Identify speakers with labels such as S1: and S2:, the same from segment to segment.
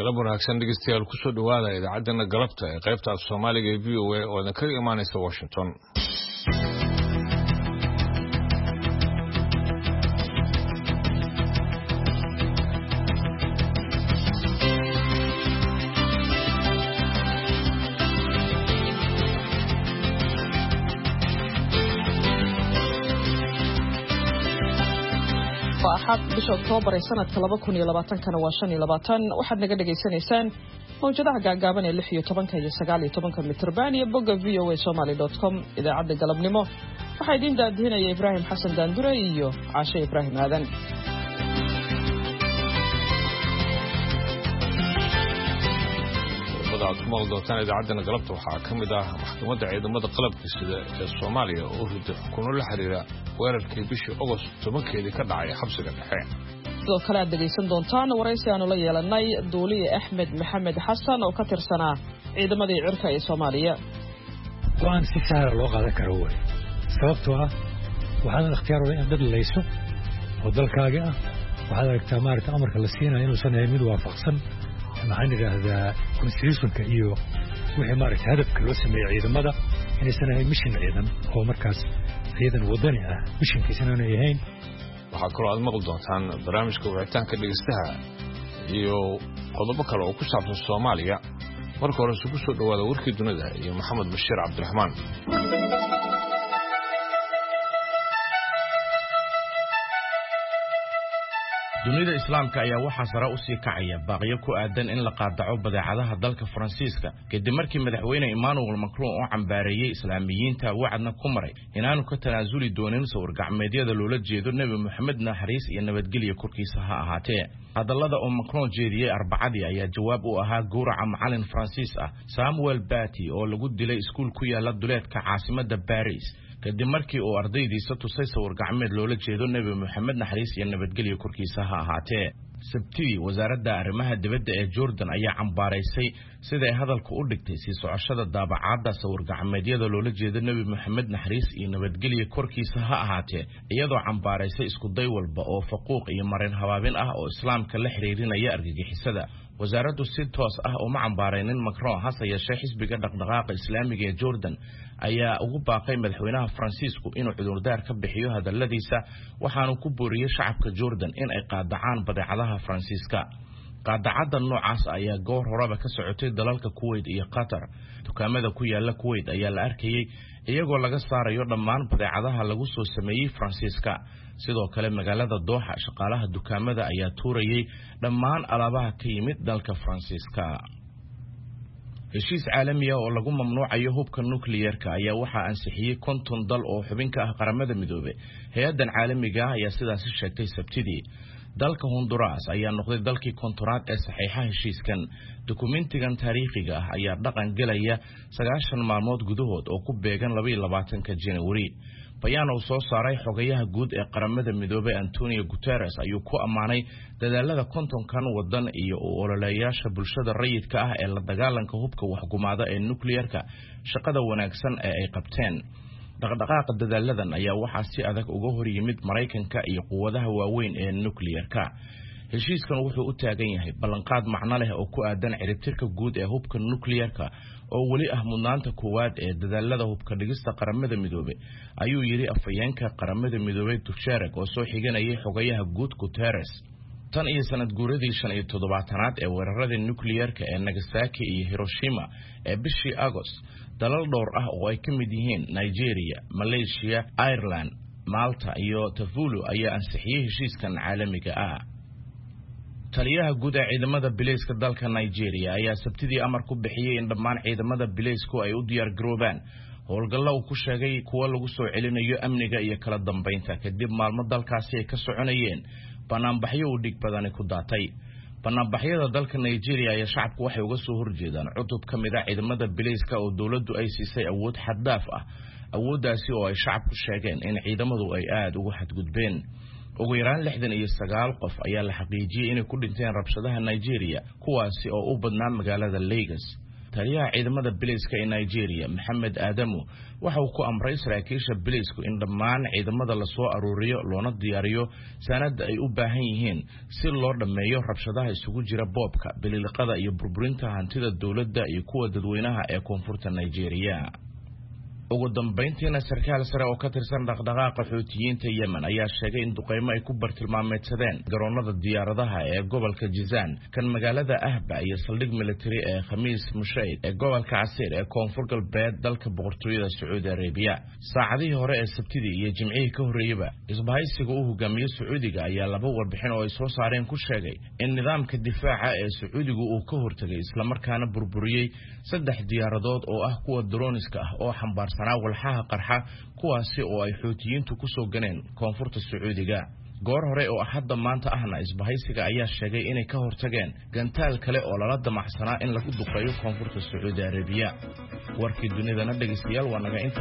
S1: galab wanaagsan dhegeystayaal ku soo dhawaada idaacadana galabta ee qaybta Soomaaliga ee VOA oo ka imaanaysa Washington.
S2: bisha Oktoobar ee sanadka 2020 waa 25 waxaad naga dhageysanaysaan mowjadaha gaagaaban ee 16 iyo 19 mitirban iyo bogga voasomali.com idaacadda galabnimo waxaa idin daadihinaya Ibraahim Xasan Daandure iyo Caashe Ibraahim Aadan.
S1: kuma doontaan idaacadana galabta waxaa ka mid ah maxkamadda ciidamada qalabka sida ee Soomaaliya oo riday xukuno la xiriira weerarkii bishii August 10keedii ka dhacay xabsiga dhexe.
S2: sidoo kale aad dhegeysan doontaan waraysi aanu la yeelanay Duuliye Axmed Maxamed Xasan oo ka tirsanaa ciidamadii cirka ee Soomaaliya.
S3: waan si sahal loo qaadan karo way sababtoo ah waxaan ikhtiyaar u in dad leeyso oo dalkaaga ah waxaad aragtaa maarta amarka la siinayo inuu sanay mid waafaqsan maxaan yiraahdaa constitutionka iyo wixii maarta hadafka loo sameeyay ciidamada inay sanay mission ciidan oo markaas ciidan wadani ah missionkiisana ay yahayn.
S1: waxaa kaloo aad maqli doontaan barnaamijka wicitaanka dhegeystaha iyo qodobo kale oo ku saabsan Soomaaliya. marka hore isugu soo dhawaada warkii dunida iyo Maxamed Bashiir Cabdiraxmaan.
S4: dunida islaamka ayaa waxa sare u sii kacaya baaqiyo ku aadan in la qaadaco badeecadaha dalka Faransiiska kadib markii madaxweyne Emmanuel Macron oo cambaareeyay islaamiyiinta wacdna ku maray inaanu ka tanaasuli doonin sawir gacmeedyada loola jeedo Nabi Muhammad naxariis iyo nabadgelyo korkiisa ha ahaatee. hadallada oo Macron jeediyay Arbacadii ayaa jawaab u ahaa gowraca macallin Faransiis ah Samuel Paty oo lagu dilay iskuul ku yaala duleedka caasimadda Paris kadib markii uu ardaydiisa tusay sawir gacmeed loola jeedo Nabi Muhammad naxariis iyo nabadgelyo korkiisa ha ahaatee. sabtidii wasaaradda arrimaha dibadda ee Jordan ayaa cambaaraysay sida ay hadalku u dhigtay si socoshada daabacaadda sawir gacmeedyada loola jeedo Nabi Muhammad naxariis iyo nabadgelyo korkiisa ha ahaatee iyadoo cambaaraysay isku day walba oo faquuq iyo marin habaabin ah oo islaamka la xiriirinaya argagixisada. wasaaraddu si toos ah uma cambaaraynin Macron hase yeeshee xisbiga dhaqdhaqaaqa islaamiga ee Jordan ayaa ugu baaqay madaxweynaha Faransiisku inuu cudurdaar ka bixiyo hadalladiisa waxaanu ku booriyay shacabka Jordan in ay qaadacaan badeecadaha Faransiiska. qaadacada noocaas ayaa goor horeba ka socotay dalalka Kuwait iyo Qatar. dukaamada ku yaala Kuwait ayaa la arkayay iyagoo laga saarayo dhammaan badeecadaha lagu soo sameeyay Faransiiska. sidoo kale magaalada Doha shaqaalaha dukaamada ayaa tuurayay dhammaan alaabaha ka yimid dalka Faransiiska. heshiis caalami ah oo lagu mamnuucayo hubka nuclearka ayaa waxa ansixiyay 50 dal oo xubin ka ah qaramada midoobay. hay'adan caalamiga ah ayaa sidaas sheegtay sabtidii. dalka Honduras ayaa noqday dalkii kontonaad ee saxiixa heshiiskan. dukumentigan taariikhiga ah ayaa dhaqan galaya 90 maalmood gudahood oo ku beegan 22 January. bayaan uu soo saaray xogayaha guud ee qaramada midoobay Antonio Guterres ayuu ku amaanay dadaalada kontonkan wadan iyo ololayaasha bulshada rayidka ah ee la dagaalanka hubka waxgumaada ee nuclearka shaqada wanaagsan ee ay qabteen. dhaqdhaqaaqa dadaaladan ayaa waxaa si adag uga hor yimid Mareykanka iyo quwadaha waaweyn ee nuclearka. heshiiskan wuxuu u taagan yahay ballanqaad macno leh oo ku aadan ciribtirka guud ee hubka nuclearka oo wali ah mudnaanta koowaad ee dadaalada hubka dhigista qaramada midoobay ayuu yiri afayeenka qaramada midoobay Dujarric oo soo xiganayay xogayaha guud Guterres. tan iyo sanad guuradii 17aad ee weeraradii nuclearka ee Nagasaki iyo Hiroshima ee bishii August dalal dhowr ah oo ay ka mid yihiin Nigeria, Malaysia, Ireland, Malta iyo Tuvalu ayaa ansixiyay heshiiskan caalamiga ah. taliyaha guud ee ciidamada bilayska dalka Nigeria ayaa sabtidii amar ku bixiyay in dhammaan ciidamada bilaysku ay u diyaar garoobaan howlgallo uu ku sheegay kuwa lagu soo celinayo amniga iyo kala dambeynta kadib maalmo dalkaasi ay ka soconayeen banaanbaxyo u dhig badani ku daatay. banaanbaxyada dalka Nigeria ayaa shacabku waxay uga soo horjeedaan cutub ka mid ah ciidamada bilayska oo dawladdu ay siisay awood xad dhaaf ah. awooddaasi oo ay shacabku sheegeen in ciidamadu ay aad uga xadgudbeen. ugu yaraan 69 qof ayaa la xaqiijiyay inay ku dhinteen rabshadaha Nigeria kuwaasi oo u badnaa magaalada Lagos. taliyaha ciidamada biliiska ee Nigeria Maxamed Adamu waxa uu ku amray saraakiisha biliisku in dhammaan ciidamada la soo aruuriyo loona diyaariyo sanad ay u baahan yihiin si loo dhameeyo rabshadaha isugu jira boobka bililiqada iyo burburinta hantida dawladda iyo kuwa dadweynaha ee koonfurta Nigeria. ugu dambeyntiina sarkaal sare oo ka tirsan dhaqdhaqaaqa Xuutiyiinta Yemen ayaa sheegay in duqeymo ay ku bartilmaameedsadeen garoonada diyaaradaha ee gobolka Jizan kan magaalada Ahba iyo saldhig military ee Khamiis Mushayd ee gobolka Casiir ee koonfur galbeed dalka boqortooyada Sacuudi Arabia. saacadihii hore ee Sabtidii iyo Jimcihii ka horeeyaba isbahaysiga uu hogaamiyo Sacuudiga ayaa laba warbixin oo ay soo saareen ku sheegay in nidaamka difaaca ee Sacuudigu uu ka hortagay isla markaana burburiyay 3 diyaaradood oo ah kuwa droniska ah oo xambaarsan walxaha qarxa kuwaasi oo ay Xuutiyiintu ku soo ganeen koonfurta Sacuudiga. goor hore oo hadda maanta ahna isbahaysiga ayaa sheegay inay ka hortageen gantaal kale oo lala damacsanaa in lagu duqeeyo koonfurta Sacuudi Arabia. warkii dunidana dhageystayaal waa naga inta.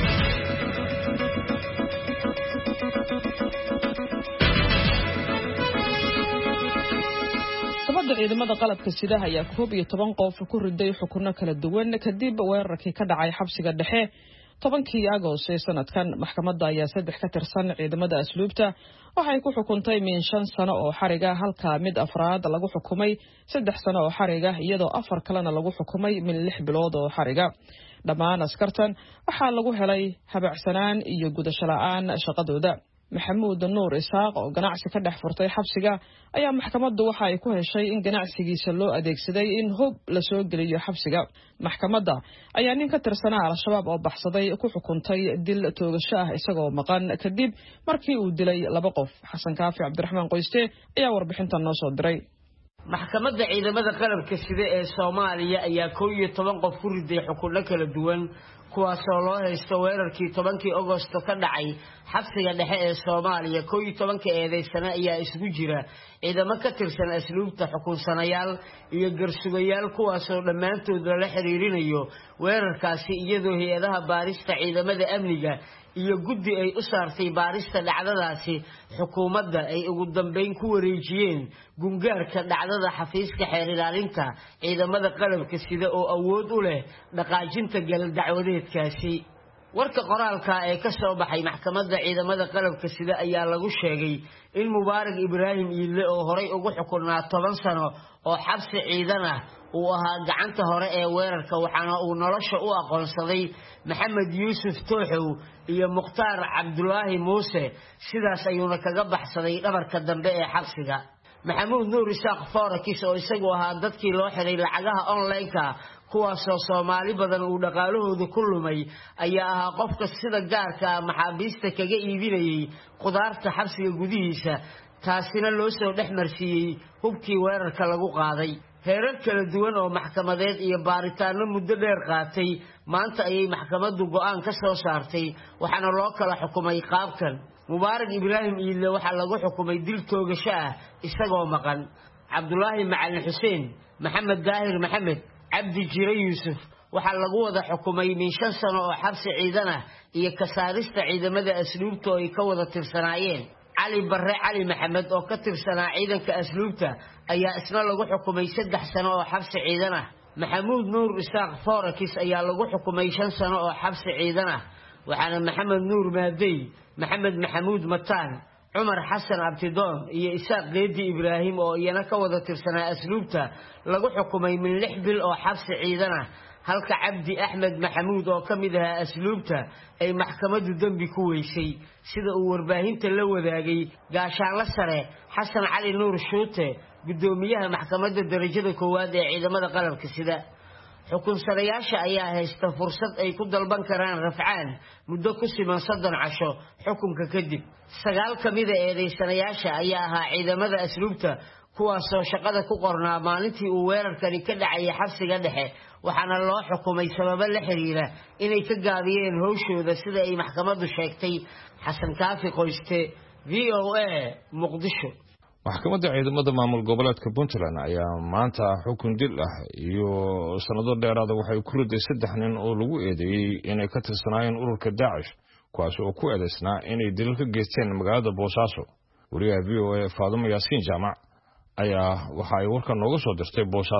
S2: ciidamada qalabka sida ayaa 11 qof ku riday xukunno kala duwan kadib weerarkii ka dhacay xabsiga dhexe 10kii Agoosto ee sanadkan. maxkamadda ayaa 3 ka tirsan ciidamada asluubta waxay ku xukuntay min 5 sano oo xariga halka mid afraad lagu xukumay 3 sano oo xariga iyadoo 4 kalena lagu xukumay min 6 bilood oo xariga. dhammaan askartan waxaa lagu helay habacsanaan iyo gudasho la'aan shaqadooda. Maxamuud Nuur Isaaq oo ganacsi ka dhex furtay xabsiga ayaa maxkamaddu waxa ay ku heshay in ganacsigiisa loo adeegsaday in hub la soo geliyo xabsiga. maxkamadda ayaa nin ka tirsanaa Al-Shabaab oo baxsaday ku xukuntay dil toogasho ah isagoo maqan kadib markii uu dilay 2 qof. Xasan Kaafi Cabdiraxmaan Qoyste ayaa warbixintan noo soo diray.
S5: maxkamadda ciidamada qalabka sida ee Soomaaliya ayaa 11 qof ku riday xukunno kala duwan kuwaasoo loo haysto weerarkii 10kii Agoosto ka dhacay xabsiga dhexe ee Soomaaliya. 11 eedeysana ayaa isugu jira ciidamo ka tirsan asluubta xukunsanayaal iyo garsugayaal kuwaasoo dhammaantood la xiriirinayo weerarkaasi iyadoo hay'adaha baarista ciidamada amniga iyo guddi ay u saartay baarista dhacdadaasi xukuumadda ay ugu dambeyn ku wareejiyeen gungaarka dhacdada xafiiska xeer ilaalinta ciidamada qalabka sida oo awood u leh dhaqaajinta gal dacwadeedkaasi. warka qoraalka ee ka soo baxay maxkamadda ciidamada qalabka sida ayaa lagu sheegay in Mubaarak Ibraahim Iile oo horay ugu xukunaa 10 sano oo xabsi ciidan ah uu ahaa gacanta hore ee weerarka waxaana uu nolosha u aqoonsaday Maxamed Yuusuf Tooxow iyo Mukhtaar Cabdulaahi Muuse sidaas ayuuna kaga baxsaday dhabarka dambe ee xabsiga. Maxamuud Nuur Isaaq Foorakis oo isagu ahaa dadkii loo xiray lacagaha online-ka kuwaasoo Soomaali badan uu dhaqaalahooda ku lumay ayaa ahaa qofka sida gaarka maxaabiista kaga iibinayay qudaarta xabsiga gudihiisa taasina loo soo dhexmarsiiyay hubkii weerarka lagu qaaday. heerar kala duwan oo maxkamadeed iyo baaritaano muddo dheer qaatay maanta ayay maxkamaddu go'aan ka soo saartay waxaana loo kala xukumay qaabkan. Mubaarak Ibraahim Iile waxaa lagu xukumay dil toogasho ah isagoo maqan. Cabdulaahi Macalin Xuseen, Maxamed Daahir Maxamed, Cabdi Jire Yuusuf waxaa lagu wada xukumay min 5 sano oo xabsi ciidan ah iyo ka saarista ciidamada asluubta oo ay ka wada tirsanaayeen. Cali Barre Cali Maxamed oo ka tirsanaa ciidanka asluubta ayaa isna lagu xukumay 3 sano oo xabsi ciidan ah. Maxamuud Nuur Isaaq Foorakis ayaa lagu xukumay 5 sano oo xabsi ciidan ah waxaana Maxamed Nuur Maadey, Maxamed Maxamuud Mataan, Cumar Xasan Abtidoon iyo Isaaq Geedi Ibraahim oo iyana ka wada tirsanaa asluubta lagu xukumay min 6 bil oo xabsi ciidan ah halka Cabdi Axmed Maxamuud oo kamid ahaa asluubta ay maxkamaddu dambi ku weysay sida uu warbaahinta la wadaagay gaashaanle sare Xasan Cali Nuur Shuute gudoomiyaha maxkamadda darajada koowaad ee ciidamada qalabka sida. xukunsanayaasha ayaa haysta fursad ay ku dalban karaan rafcaan muddo ku siman 30 casho xukunka kadib. 9 kamid ah eedeysanayaasha ayaa ahaa ciidamada asluubta kuwaasoo shaqada ku qornaa maalintii uu weerarkani ka dhacay xabsiga dhexe waxaana loo xukumay sababo la xiriira inay ka gaabiyeen howshooda sida ay maxkamaddu sheegtay. Xasan Kaafi Qoyste, VOA, Muqdisho.
S1: maxkamadda ciidamada maamul goboleedka Puntland ayaa maanta xukun dil ah iyo sanado dheeraad ah waxay ku riday 3 nin oo lagu eedeeyay inay ka tirsanaayeen ururka Daesh kuwaas oo ku eedeysnaa inay dil ka geysteen magaalada Boosaaso. wariyaha VOA Faadimo Yaasiin Jaamac ayaa waxa ay warka nooga soo dirtay Boosaaso.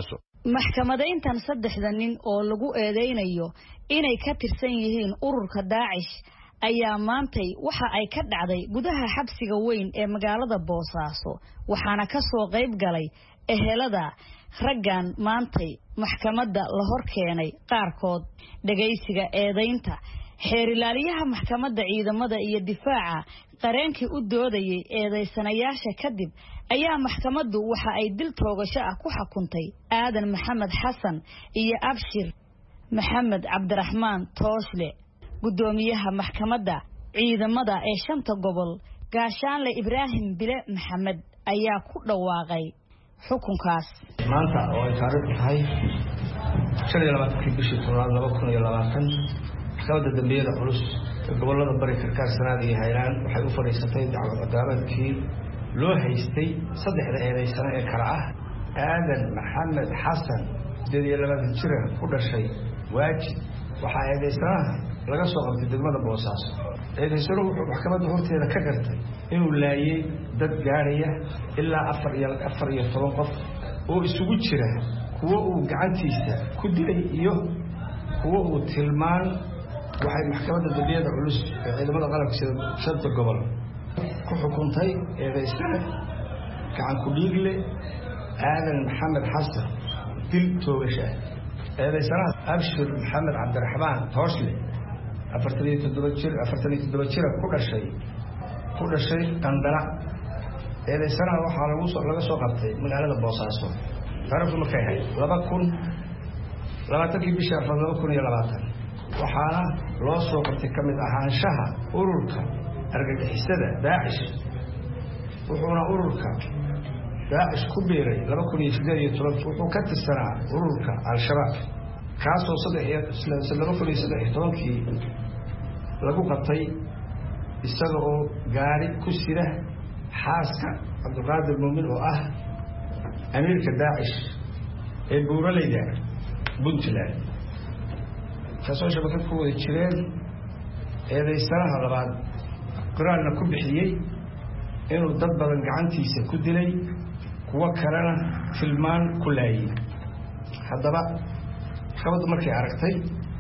S6: maxkamadayntan saddexda nin oo lagu eedeynayo inay ka tirsan yihiin ururka Daacish ayaa maantay waxa ay ka dhacday gudaha xabsiga weyn ee magaalada Boosaaso waxaana ka soo qayb galay ehelada raggan maantay maxkamadda la hor keenay qaarkood dhageysiga eedeynta xeer ilaaliyaha maxkamadda ciidamada iyo difaaca qareenkii u doodayay eedeysanayaasha kadib ayaa maxkamaddu waxa ay dil toogasho ah ku xukuntay Aadan Maxamed Xasan iyo Abshir Maxamed Cabdiraxmaan Tooshle gudoomiyaha maxkamadda ciidamada ee shanta gobol gaashaanle Ibraahim Bile Maxamed ayaa ku dhawaaqay xukunkaas
S7: maanta oo ay taariikh tahay 25 bishii 2020 maxkamadda dambiyada culus ee gobolada bari Karkaar Sanaag iyo Hiiraan waxay u fariisatay dacwad cadaaladkii loo haystay saddexda eedeysane ee kala ah Aadan Maxamed Xasan 22 jir ku dhashay Waajid waxa eedeysanaha laga soo qabtay degmada Boosaaso eedeysanahu wuxuu maxkamadda horteeda ka gartay inuu laayay dad gaaraya ilaa 4 qof oo isugu jira kuwa uu gacantiisa ku dilay iyo kuwa uu tilmaan waxay maxkamadda dambiyada culus ee ciidamada qalabka sida shanta gobol ku xukuntay eedeysane gacan ku dhiigle Aadan Maxamed Xasan dil toogasho eedeysanaha Abshir Maxamed Cabdiraxmaan Tooshle 47 jir ku dhashay Qandara eedeysanaha waxaa laga soo qabtay magaalada Boosaaso taariikhdu markay ahayd 20 bishii 2020 waxaana loo soo qabtay kamid ahaanshaha ururka argagixisada Daacish wuxuuna ururka Daacish ku biiray 2018 wuxuu ka tirsanaa ururka Al-Shabaab kaasoo 2013 lagu qabtay isaga oo gaari ku sida xaaska Cabdulqaadir Muumin oo ah amiirka Daacish ee buuraleyda Puntland kaasoo shabakad ku wada jireen eedeysanaha labaad qiraarna ku bixiyay inuu dad badan gacantiisa ku dilay kuwa kalena filmaan ku laayay haddaba maxkamaddu markay aragtay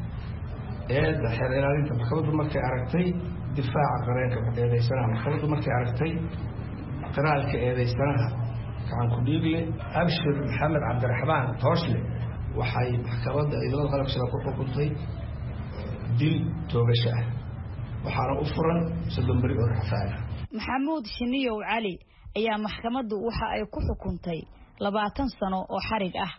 S7: eedda xeer ilaalinta maxkamaddu markay aragtay difaaca qareenka eedeysanaha maxkamaddu markay aragtay qiraalka eedeysanaha gacan ku dhiigle Abshir Maxamed Cabdiraxmaan Tooshle waxay maxkamadda ciidamada qalabka sida ku xukuntay dil toogasho ah waxaana u furan 30 bari oo rafaan
S6: Maxamuud Shiniyow Cali ayaa maxkamaddu waxa ay ku xukuntay 20 sano oo xarig ah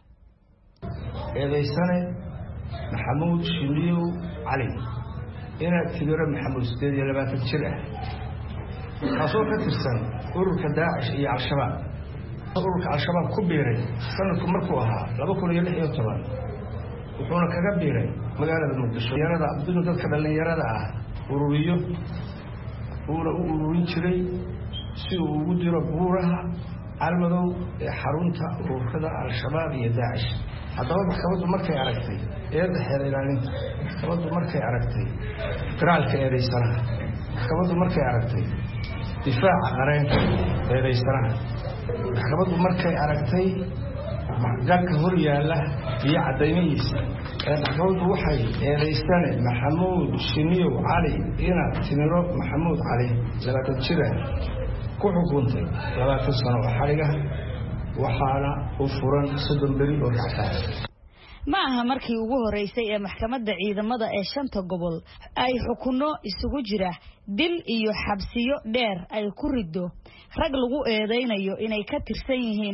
S7: eedeysane Maxamuud Shiniyow Cali ina Tibira Maxamuud 22 jir kaasoo ka tirsan ururka Daacish iyo Al-Shabaab ururka Al-Shabaab ku biiray sanadku markuu ahaa 2016 wuxuuna kaga biiray magaalada Muqdisho yarada dadka dhalinyarada ah ururiyo uuna u ururin jiray si uu ugu diro buuraha almadow ee xarunta ururada Al-Shabaab iyo Daacish haddaba maxkamaddu markay aragtay eedda xeer ilaalinta maxkamaddu markay aragtay qiraalka eedeysanaha maxkamaddu markay aragtay difaaca qareenka eedeysanaha maxkamaddu markay aragtay galka hor yaalla iyo cadaymihiisa maxkamaddu waxay eedeysane Maxamuud Shiniyow Cali ina Timiro Maxamuud Cali 20 jir ku xukuntay 20 sano oo xariga waxaana u furan 30 bari oo rafaan
S6: ma aha markii ugu horeysay ee maxkamadda ciidamada ee shanta gobol ay xukunno isugu jira dil iyo xabsiyo dheer ay ku rido rag lagu eedeynayo inay ka tirsan yihiin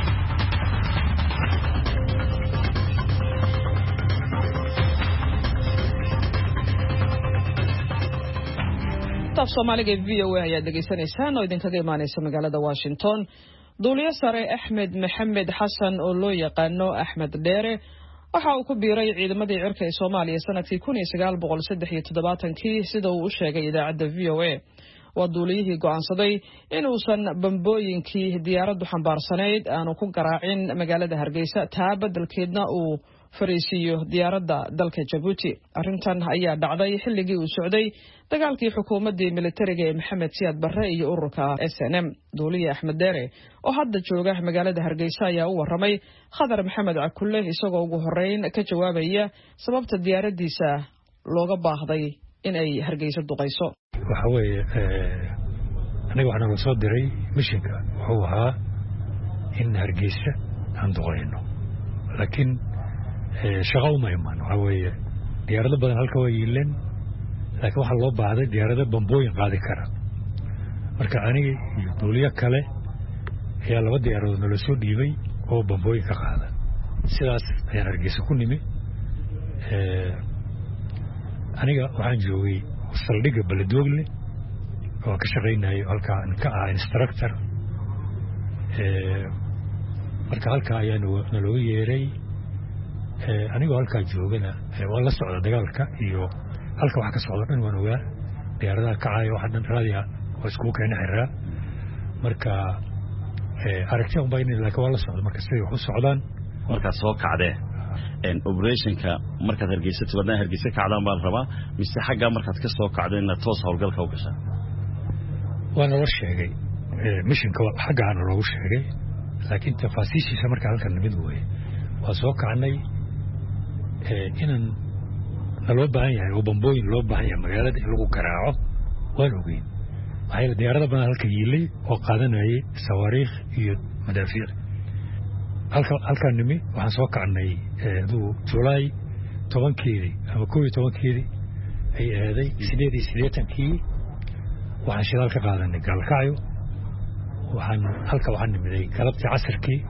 S2: Soomaaliga VOA ayaa dhageysanaysaan oo idinkaga imaanaysa magaalada Washington duuliye sare Axmed Maxamed Xasan oo loo yaqaano Axmed Dheere waxa uu ku biiray ciidamadii cirka ee Soomaaliya sanadkii 1973 sida uu u sheegay idaacadda VOA waa duuliyihii go'aansaday in uusan bambooyinkii diyaaraddu xambaarsanayd aanu ku garaacin magaalada Hargeysa taa beddelkeedna uu fariisiiyo diyaaradda dalka Jabuuti. Arrintan ayaa dhacday xilligii uu socday dagaalkii xukuumaddii militariga ee Maxamed Siyaad Barre iyo ururka SNM. Duuliye Axmed Deere oo hadda jooga magaalada Hargeysa ayaa u waramay Khadar Maxamed Cakulle isagoo ugu horeyn ka jawaabaya sababta diyaaraddiisa looga baahday in ay Hargeysa duqayso.
S3: waxa weeye aniga waxaan soo diray mishinka wuxuu ahaa in Hargeysa aan duqayno, laakiin shaqo uma iman. waxa weeye diyaarado badan halka way yiileen, laakiin waxaa loo baahday diyaarado bambooyin qaadi kara. marka aniga iyo duuliye kale ayaa 2 diyaaradood nala soo dhiibay oo bambooyin ka qaada. sidaas ayaan Hargeysa ku nimi. aniga waxaan joogay saldhigga Baladoogle oo ka shaqaynayo halkaan ka ah instructor. marka halka ayaa naloo yeeray. anigoo halkaa joogana waan la socda dagaalka iyo halka wax ka socda dhan waan ogaa. diyaaradaha kacaya waxa dhan raadiya oo iskugu keena xiraa. marka aragtida un baa in laakiin waan la socda marka siday wax u socdaan.
S8: markaad soo kacdee operationka markaad Hargeysa timaadaan Hargeysa kacdaan baan rabaa mise xagga markaad ka soo kacdeen inaad toos hawlgalka u gashaa.
S3: waan la sheegay missionka xaggaana loogu sheegay, laakiin tafaasiishiisa marka halkan mid weeye. waa soo kacnay inaan loo baahan yahay oo bambooyin loo baahan yahay magaalada in lagu garaaco waan ogeyn. waxay diyaarada badan halka yiilay oo qaadanayay sawaariikh iyo madaafiic. halkaan nimi waxaan soo kacnay July 10 ama 11 ay aaday 88 waxaan shidaal ka qaadanay Gaalkacyo. waxaan nimiday galabtii casirkii.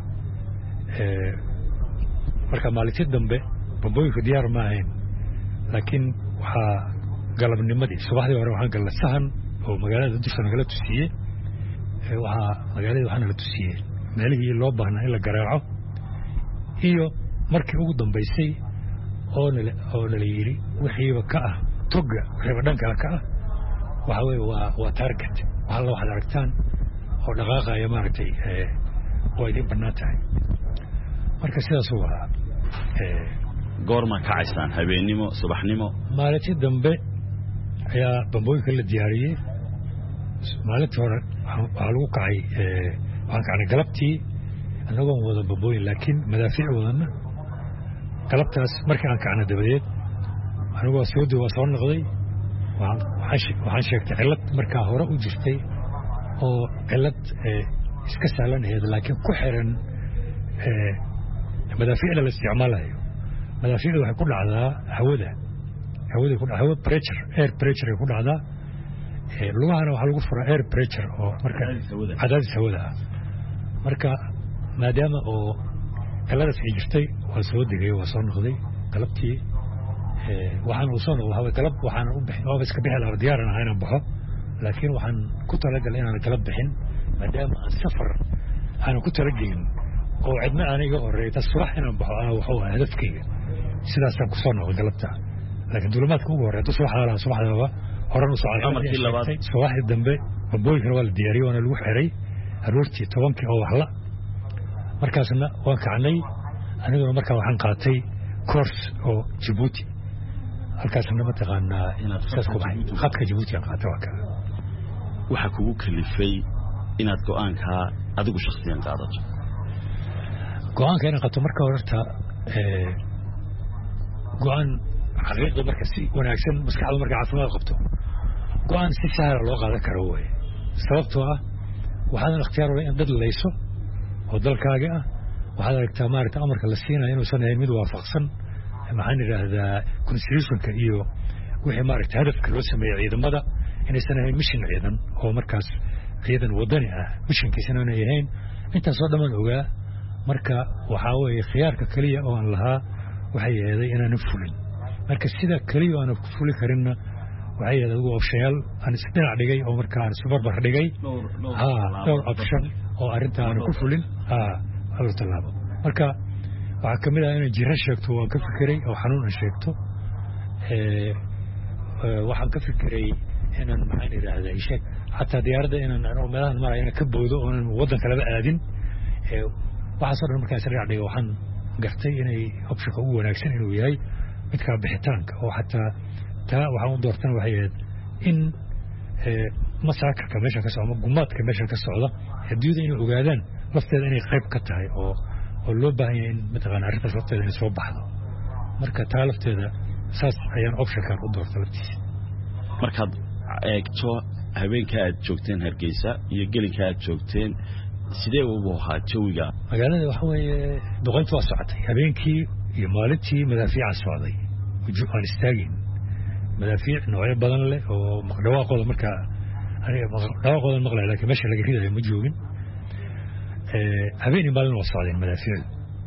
S3: marka maalintii dambe bambooyinka diyaar ma ahayn, laakiin waxaa galabnimadii subaxdii hore waxaan galnay sahan oo magaalada dusha nagala tusiyey. magaalada waxaana la tusiyey meelihii loo baahnaa in la garaaco, iyo markii ugu dambaysay oo nala yidhi wixiiba ka ah toga wixiiba dhankala ka ah waxa weeye waa target waxalla waxaad aragtaan oo dhaqaaqaya maaragtay waa idin bannaan tahay. marka sidaas uu ahaa.
S8: goorma kacaysaan habeenimo subaxnimo?
S3: maalintii dambe ayaa bambooyinka la diyaariyey. maalintii hore waxaa lagu kacay waxaan kacnay galabtii annagoon wada bambooyin laakiin madaafiic wadana. galabtaas markii aan kacnay dabadeed anigoo waa soo noqday. waxaan sheegtay cillad markaa hore u jirtay oo cillad iska sahlan ahayd laakiin ku xiran madaafiicda la isticmaalayo. madaafiicda waxay ku dhacdaa hawada air pressure ay ku dhacdaa. lugahana waxaa lagu furaa air pressure oo marka cadaadis hawada ah. marka maadaama oo cilladaas ay jirtay waa soo degay waa soo noqday galabtii. waxaan u soo noqday galab waxaan u bixin oo iska bixi lahaa diyaaran ahaa inaan baxo, laakiin waxaan ku talagalay inaan galab bixin maadaama aan safar aanan ku talagelin oo cidna aan iga horeeyay tas subax inaan baxo wuxuu ahaa hadafkayga. sidaasaan ku soo noqday galabta. laakiin duulimaadka ugu horreeya subaxdaba horan u socday. subaxdii dambe bambooyinkana waa la diyaariyey waana lagu xiray aroortii 10 oo waxla. markaasna waan kacnay aniguna markaa waxaan qaatay course oo Djibouti. halkaasna mataqaanaa inaad khadka Djibouti aan qaatay.
S8: waxa kugu kalifay inaad go'aanka adigu shakhsiyan qaadato?
S3: go'aanka inaan qaato marka horta go'aan xaqiiqda marka si wanaagsan maskaxda marka caafimaad qabto go'aan si sahal loo qaadan karo way. sababtoo ah waxaan ikhtiyaar u leeyahay in dad layso oo dalkaaga ah. waxaad aragtaa maaragtay amarka la siinayo inuusan ahayn mid waafaqsan maxaan idhaahdaa constitutionka iyo wixii maaragtay hadafka loo sameeyey ciidamada inaysan ahayn mission ciidan oo markaas ciidan wadani ah missionkiisana aanay ahayn. intaasoo dhammaan ogaa. marka waxaa weeye khiyaarka keliya oo aan lahaa waxay ahayd inaanan fulin. marka sida keliya oo aan fuli karinna waxay ahayd adigu optionyaal aan isdhinac dhigay oo markaa aan isbarbar dhigay dhowr option oo arrinta aan ku fulin dhowr tallaabo. marka waxaa ka mid ah inaan jiro sheegto waan ka fikiray oo xanuun aan sheegto. waxaan ka fikiray inaan maxaan idhaahdaa isheeg xataa diyaaradda inaan meelahan maraya inaan ka boodo oonan waddan kaleba aadin. waxaasoo dhan markaan isdhinac dhigay waxaan gartay inay optionka ugu wanaagsan inuu yahay midka bixitaanka oo xataa taa waxaan u doortan waxay ahayd in masaakarka meesha ka socda gumaadka meesha ka socda adduunyada inay ogaadaan lafteeda inay qayb ka tahay oo loo baahan yahay in mataqaana arrintaas lafteeda inay soo baxdo marka taa lafteeda saas ayaan optionkan u doorta laftiisa
S8: markaad eegto habeenka aad joogteen Hargeysa iyo gelinka aad joogteen sidee uu ahaa jawiga
S3: magaalada waxa weeye duqayntu waa socotay habeenkii iyo maalintii madaafiica socday aan istaagin madaafiic noocyo badan leh oo dhawaaqooda markaa aniga dhawaaqooda maqlay laakiin meesha laga ridayo ma joogin habeenii maalin waa socdeen madaafiicdu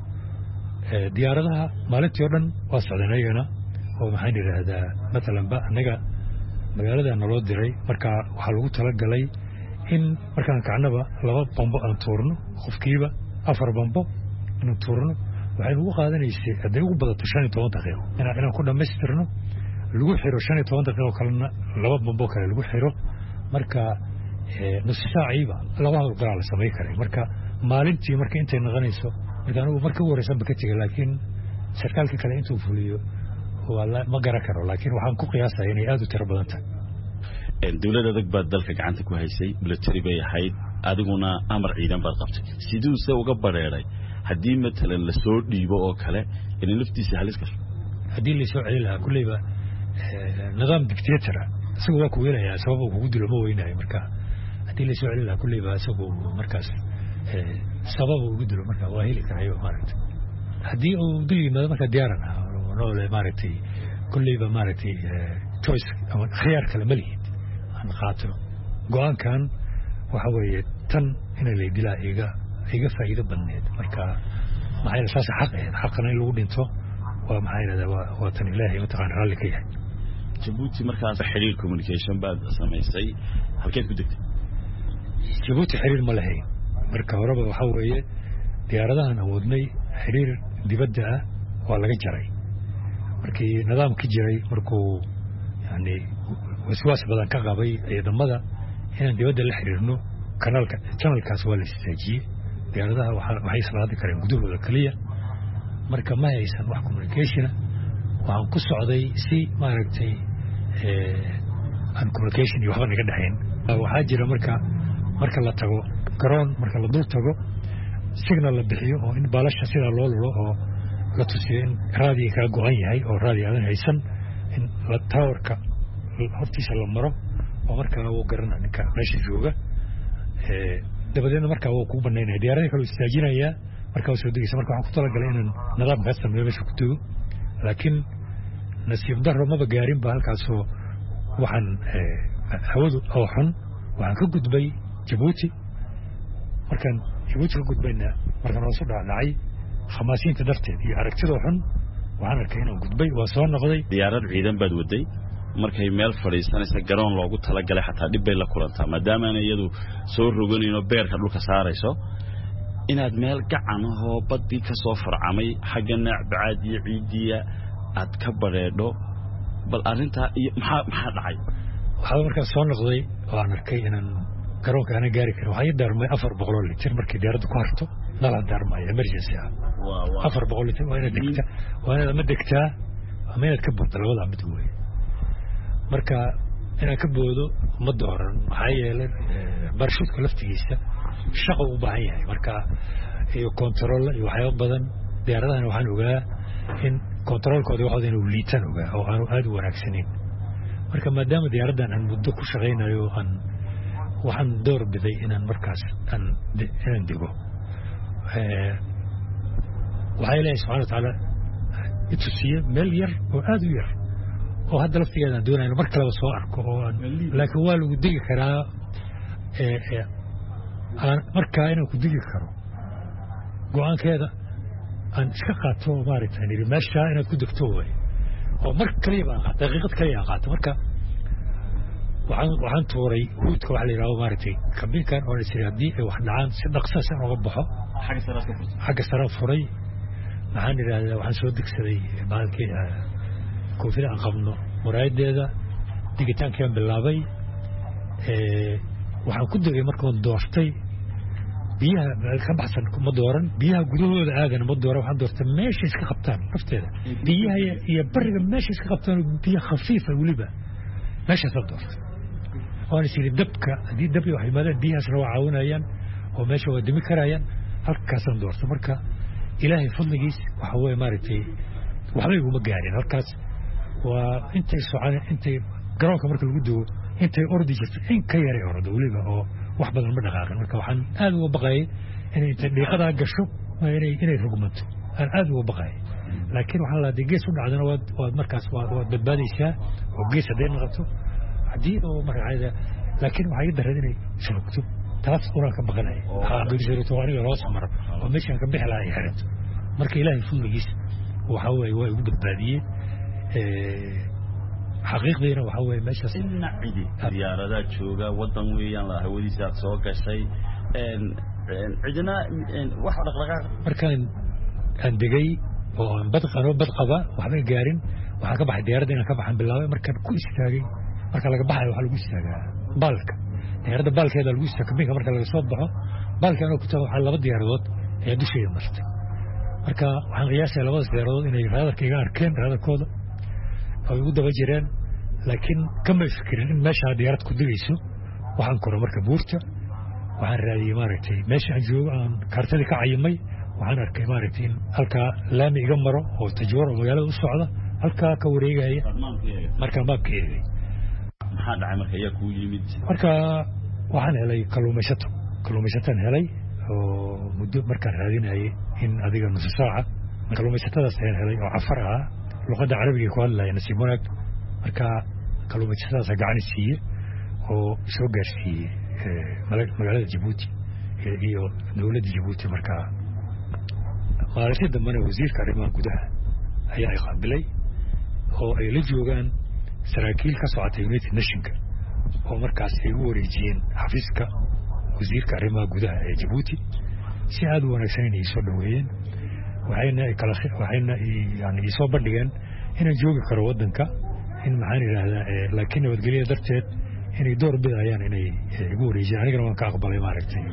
S3: diyaaradaha maalintii oo dhan waa socdeen ayagana oo maxaan yidhaahdaa matalan ba annaga magaalada naloo diray markaa waxaa lagu talagalay in markaan kacnaba 2 bombo aan tuurno qofkiiba 4 bombo inaan tuurno waxay ugu qaadanaysay haday ugu badato 15 daqiiqo inaan ku dhameystirno lagu xiro 15 daqiiqo kalena 2 bombo kale lagu xiro marka nus saaciiba 2 hawlgal la sameey karay marka maalintii marka intay noqonayso markaan ugu markii ugu horeysan bakatiga laakiin sarkaalka kale intuu fuliyo wala ma garan karo laakiin waxaan ku qiyaasay inay aad u tiro badan tahay
S8: dawladda adag baad dalka gacanta ku haysay military bay ahayd adiguna amar ciidan baad qabtay sidoo se uga bareeray hadii matalan la soo dhiibo oo kale in laftiisa halis ka
S3: hadii la soo celin lahaa kulliba nidaam dictator isagu waa ku weelaya sabab uu dilo ma weynayo marka hadii la soo celin lahaa kulliba isagu markaas sabab uu dilo marka waa heli karayo maaragtay hadii uu dilo ma marka diyaarana noole maaragtay kulliba maaragtay choice ama khiyaar kale ma lihid aan qaato go'aankan waxa weeye tan in la dilaa iga faa'iido badneed marka maxay saas xaqna in lagu dhinto waa maxay waa tan ilaahay mataqaan raalli ka yahay
S8: Djibouti markaas xiriir communication baad samaysay halkeed ku degtay
S3: Djibouti xiriir ma lahayn marka horeba waxa weeye diyaaradahan awoodnay xiriir dibadda ah waa laga jaray markii nidaamka jiray markuu yani waswaas badan ka qabay ciidamada inaan dibadda la xiriirno channelkaas waa la istaajiyey diyaaradaha waxay isla kareen gudahooda kaliya marka ma haysan wax communication waxaan ku socday si maaragtay aan communication iyo waxba naga dhaxayn waxaa jira marka la tago garoon marka la dul tago signal la bixiyo oo in baalasha sida loo lulo oo la tusiyo in raadiga ka go'an yahay oo raadiga aan haysan in la towerka hortiisa la maro oo markaa uu garanaa ninka meesha jooga dabadeedna markaa uu ku banaynaya diyaarada kale istaajinaya markaa soo degaysa markaa waxaan ku talagalay inaan nidaamkaas sameeyo meesha ku tago laakiin nasiib darro maba gaarin ba halkaasoo waxaan hawadu oo xun waxaan ka gudbay Djibouti markaan Djibouti ka gudbayna markaan soo dhacay khamaasiinta darteed iyo aragtida xun waxaan arkay inaan gudbay waa soo noqday
S8: diyaarad ciidan baad waday markay meel fadhiisanaysa garoon loogu talagalay xataa dib bay la kulantaa maadaama ay iyadu soo roganayno beerka dhulka saarayso inaad meel gacan oo badii ka soo farcamay xagga nacbaad iyo ciidiya aad ka bareedho bal arinta maxaa dhacay
S3: waxa markaa soo noqday waan arkay inaan garoonka ana gaari karo waxay daarmay 400 litir markii diyaaraddu ku harto nala daarmay emergency 400 litir waa inaad ma degtaa ama inaad ka booddo labada mid weey marka inaan ka boodo ma dooran maxaa yeelay barshuudka laftigiisa shaqo u baahan yahay marka iyo control iyo waxyaabo badan diyaaradahan waxaan ogaa in controlkooda waxooda inuu liitan ogaa oo aanu aad u wanaagsaneyn marka maadaama diyaaradan aan muddo ku shaqaynayo waxaan door biday inaan markaas inaan dego waxaa ilaahay subxaana watacaala itusiye meel yar oo aad u yar oo hadda laftigeeda aan doonayno mar kaleba soo arko oo laakiin waa lagu degi karaa markaa inaan ku degi karo go'aankeeda aan iska qaato maaragtay niri meesha inaad ku degto way oo mar kaliya baan qaato daqiiqad kaliya aan qaato marka waxaan tuuray huudka waxa la yiraahdo maaragtay kabinkan oo isri hadii ay wax dhacaan si dhaqso ah uga baxo xagga sare furay waxaan yiraahdaa waxaan soo degsaday baalkii koofida aan qabno muraayadeeda digitaankaan bilaabay waxaan ku degay markaan doortay biyaha ka baxsan ma dooran biyaha gudahooda aadana ma dooran waxaan doortay meesha iska qabtaan nafteeda biyaha iyo bariga meesha iska qabtaan biyo khafiif ah waliba meesha soo doortay oo isii dabka hadii dab iyo waxay biyahaasna waa caawinayaan oo meesha waa dimi karayaan halkaasaan doortay marka ilaahay fadligiis waxa weeye maaragtay waxba iguma gaarin halkaas waa intay socon intay garoonka marka lagu duwo intay ordi jirto in ka yaray ordo waliba oo wax badan ma dhaqaaqin marka waxaan aad uga baqayay inay inta dhiiqada gasho inay rugmanto aan aad uga baqayay laakiin waxaan la gees u dhacdana waad markaas waad badbaadaysaa oo gees haday noqoto hadii oo markaayada laakiin waxay dareed inay shugto taas oo ka baqanay geesirto aniga loo samaro oo meeshan ka bixi lahayd xirto marka ilaahay fudligiis waxa weeye way ugu badbaadiyay xaqiiqdeena waxa weeye meeshaas
S8: inna cidi diyaarada jooga wadan weeyaan la hawadiisa soo gashay cidina wax dhaqdhaqaaq
S3: markaan aan degay oo bad qaba waxba gaarin waxa ka baxay diyaaradda inaan ka baxan bilaabay markaan ku istaagay marka laga baxay waxa lagu istaagaa baalka diyaaradda baalkeeda lagu istaagaa marka laga soo baxo baalka inuu ku tago waxa laba diyaaradood ee dusheeda martay marka waxaan qiyaasay labada diyaaradood inay raadarka iga arkeen raadarkooda oo ugu daba jireen laakiin kama fikirin in meesha diyaarad ku degayso waxaan koro marka buurta waxaan raadiyay maaragtay meesha aan joogo aan kaartadii ka cayimay waxaan arkay maaragtay in halkaa laami iga maro oo tajoor oo magaalada u socda halkaa ka wareegaya markaan baabka eegay
S8: maxaa dhacay marka ayaa kuu yimid
S3: marka waxaan helay kalluumaysataan helay oo muddo markaan raadinayay in adiga nusu saaca kalluumaysatadaas ayaan helay oo cafar ahaa luqadda carabiga ku hadlaya nasiib wanaag marka kalluumaysatadaas gacan siiye oo soo gaarsiiyey magaalada Djibouti iyo dawladda Djibouti marka maalintii dambena wasiirka arrimaha gudaha ayaa qaabilay oo ay la joogaan saraakiil ka socotay United Nations oo markaas ay u wareejiyeen xafiiska wasiirka arrimaha gudaha ee Djibouti si aad u wanaagsan inay soo dhaweeyeen waxayna yani soo bandhigeen inaan joogi karo wadanka in maxaan yiraahdaa laakiin nabadgelyo darteed inay door bidayaan inay igu wareejiyaan anigana waan ka aqbalay maaragtay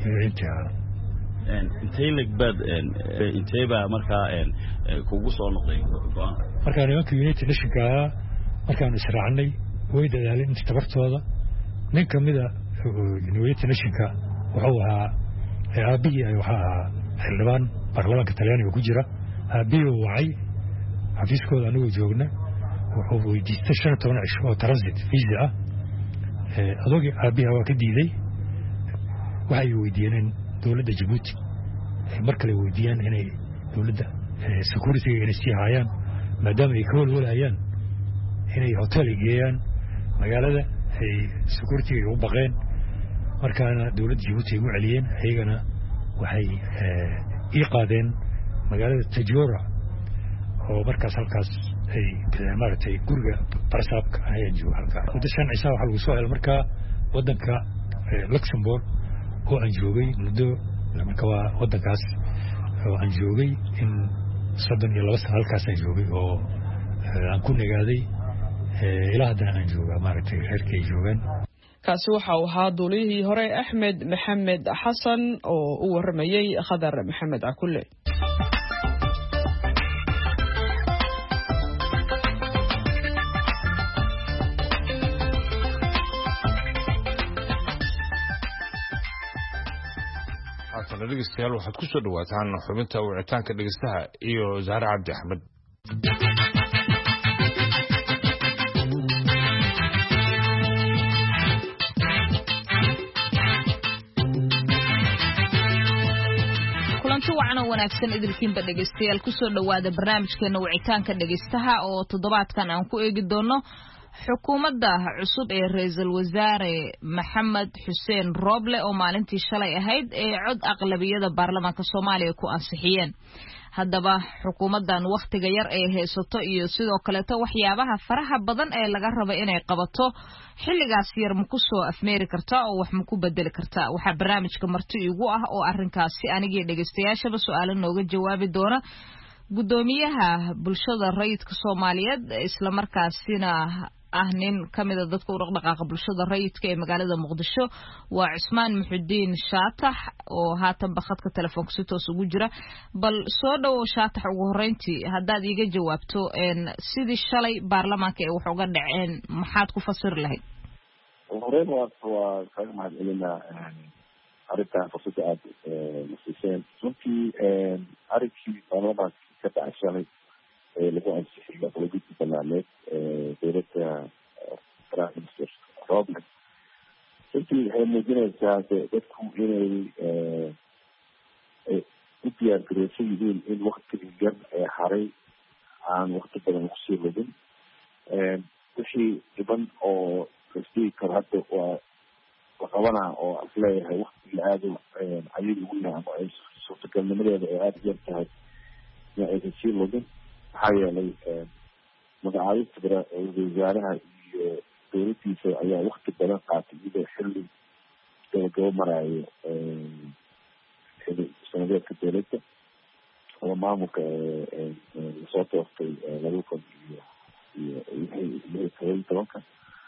S8: intee lagbad intee baa markaa kugu soo noqday go'aan
S3: markaan nimanka United Nations markaan israacnay way dadaaleen inta tabartooda nin kamida United Nations wuxuu ahaa aabiyi waxa xildhibaan baarlamaanka Talyaaniga ku jira aabiyi wacay xafiiskooda anigu joogna wuxuu weydiistay 15 cisho oo transit visa ah adoogi aabiyi waa ka diiday waxay weydiiyeen dawladda Djibouti markale weydiiyaan inay dawladda security inay sii hayaan maadaama ay ka walwalayaan inay hotel geeyaan magaalada ay security u baqeen markaana dawladda Djibouti ugu celiyeen ayagana waxay qaadeen magaalada Tajoora oo markaas halkaas ay maartay guriga barsaabka ayaan joogaa halka muddo 5 cisho waxa lagu soo helay marka wadanka Luxembourg oo aan joogay muddo marka waa wadankaas oo aan joogay in 32 sano halkaas aan joogay oo aan ku nagaaday ilaa haddana aan joogaa maaragtay reerkay joogaan
S2: kaasi waxa uu ahaa duulihii hore Axmed Maxamed Xasan oo u waramayay Khadar Maxamed Cakulle
S1: dhegeystayaal waxaad ku soo dhawaataan xubinta wicitaanka dhegeystaha iyo Zahra Cabdi Axmed
S9: kulanti wacan oo wanaagsan idilkiinba dhegeystayaal ku soo dhawaada barnaamijkeena wicitaanka dhegeystaha oo toddobaadkan aan ku eegi doono xukuumadda cusub ee ra'iisul wasaare Maxamed Xuseen Roble oo maalintii shalay ahayd ee cod aqlabiyada baarlamaanka Soomaaliya ku ansixiyeen haddaba xukuumaddan waqtiga yar ee haysato iyo sidoo kale waxyaabaha faraha badan ee laga rabo inay qabato xilligaas yar ma ku soo afmeeri karta oo wax ma ku bedeli karta waxa barnaamijka marti igu ah oo arrinkaasi anigii dhageystayaashaba su'aalo nooga jawaabi doona gudoomiyaha bulshada rayidka Soomaaliyeed isla markaasina ah nin kamida dadka u dhaqdhaqaaqa bulshada rayidka ee magaalada Muqdisho waa Cusmaan Muxudiin Shaatax oo haatan khadka telefoonka si toos ugu jira bal soo dhawo Shaatax ugu horeyntii haddaad iga jawaabto sidii shalay baarlamaanka ay wax uga dhaceen maxaad ku fasir lahayd
S10: horeen waa kaga mahadcelinaa arrintan fursada aad nasiiseen runtii arrinkii baarlamaanka ka dhacay shalay lagu ansixiyay aqlabiyadii balaaneed dowladda prime minister Robles runtii waxay muujinaysaa dadku inay u diyaar gareysan yihiin in waktigii yar ee haray aan wakti badan lagu sii lugin wixii dhiban oo kasdigi karo hadda waa la qabanaa oo isleeyahay waktigii aada ayada ugu yahay ama ay suurtagalnimadeeda ay aada yar tahay in aysan sii lugin maxaa yeelay magacaabista wasaaraha iyo dowladdiisa ayaa wakti badan qaatay iyadoo xilli gabagabo maraayo xilli sanadeedka dowladda ama maamulka lasoo doortay 2016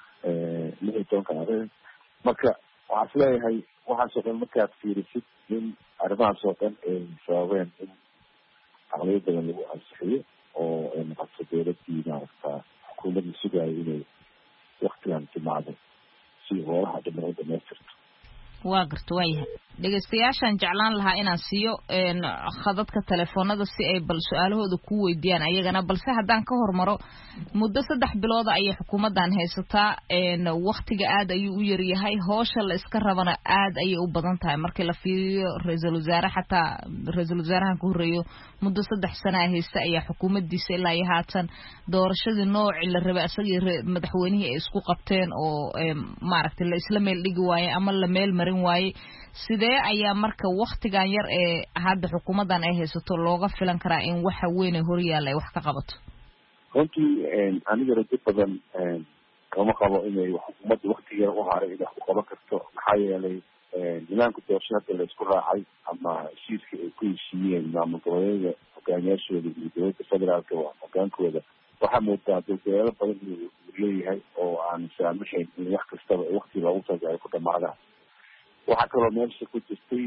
S10: marka waxaa isleeyahay waxaasoo dhan markaad fiirisid in arrimahaas oo dhan ay sababeen in aqliyo badan lagu ansixiyo oo ay noqoto dowladdii maaragta xukuumadda sugaayo inay waktigan timaado si hoolaha dhiman u dhamaystirto
S9: waa garta waayahay dhegeystayaashaan jeclaan lahaa inaan siiyo khadadka telefoonada si ay bal su-aalahooda ku weydiiyaan ayagana balse haddaan ka hormaro muddo 3 bilood ayay xukuumaddan haysataa waktiga aad ayuu u yaryahay howsha la iska rabana aad ayay u badan tahay markii la fiiriyo ra-iisul wasaare xataa ra-iisul wasaarahan ka horreeyo muddo 3 sano ay haysta ayaa xukuumaddiisa ilaa iyo haatan doorashadii noocii la rabay isagii madaxweynihii ay isku qabteen oo maaragtay la isla meel dhigi waaye ama la meel marin waaye sidee ayaa marka waktigan yar ee hadda xukuumaddan ay haysato looga filan karaa in waxa weyn ee horyaalla ay wax ka qabato
S10: runtii aniga rajo badan kama qabo inay xukuumadda wakti yar u haray inay wax ku qaban karto maxaa yeelay nidaamka doorasho hadda la isku raacay ama heshiiska ay ku heshiiyeen maamul goboleedyada hogaamiyaashooda iyo dowladda federaalka hogaankooda waxaa moodaa dowlado badan inuu leeyahay oo aan saamaxayn in wax kastaba wakti loogu tagay ay ku dhamaadaan waxaa kaloo meesha ku jirtay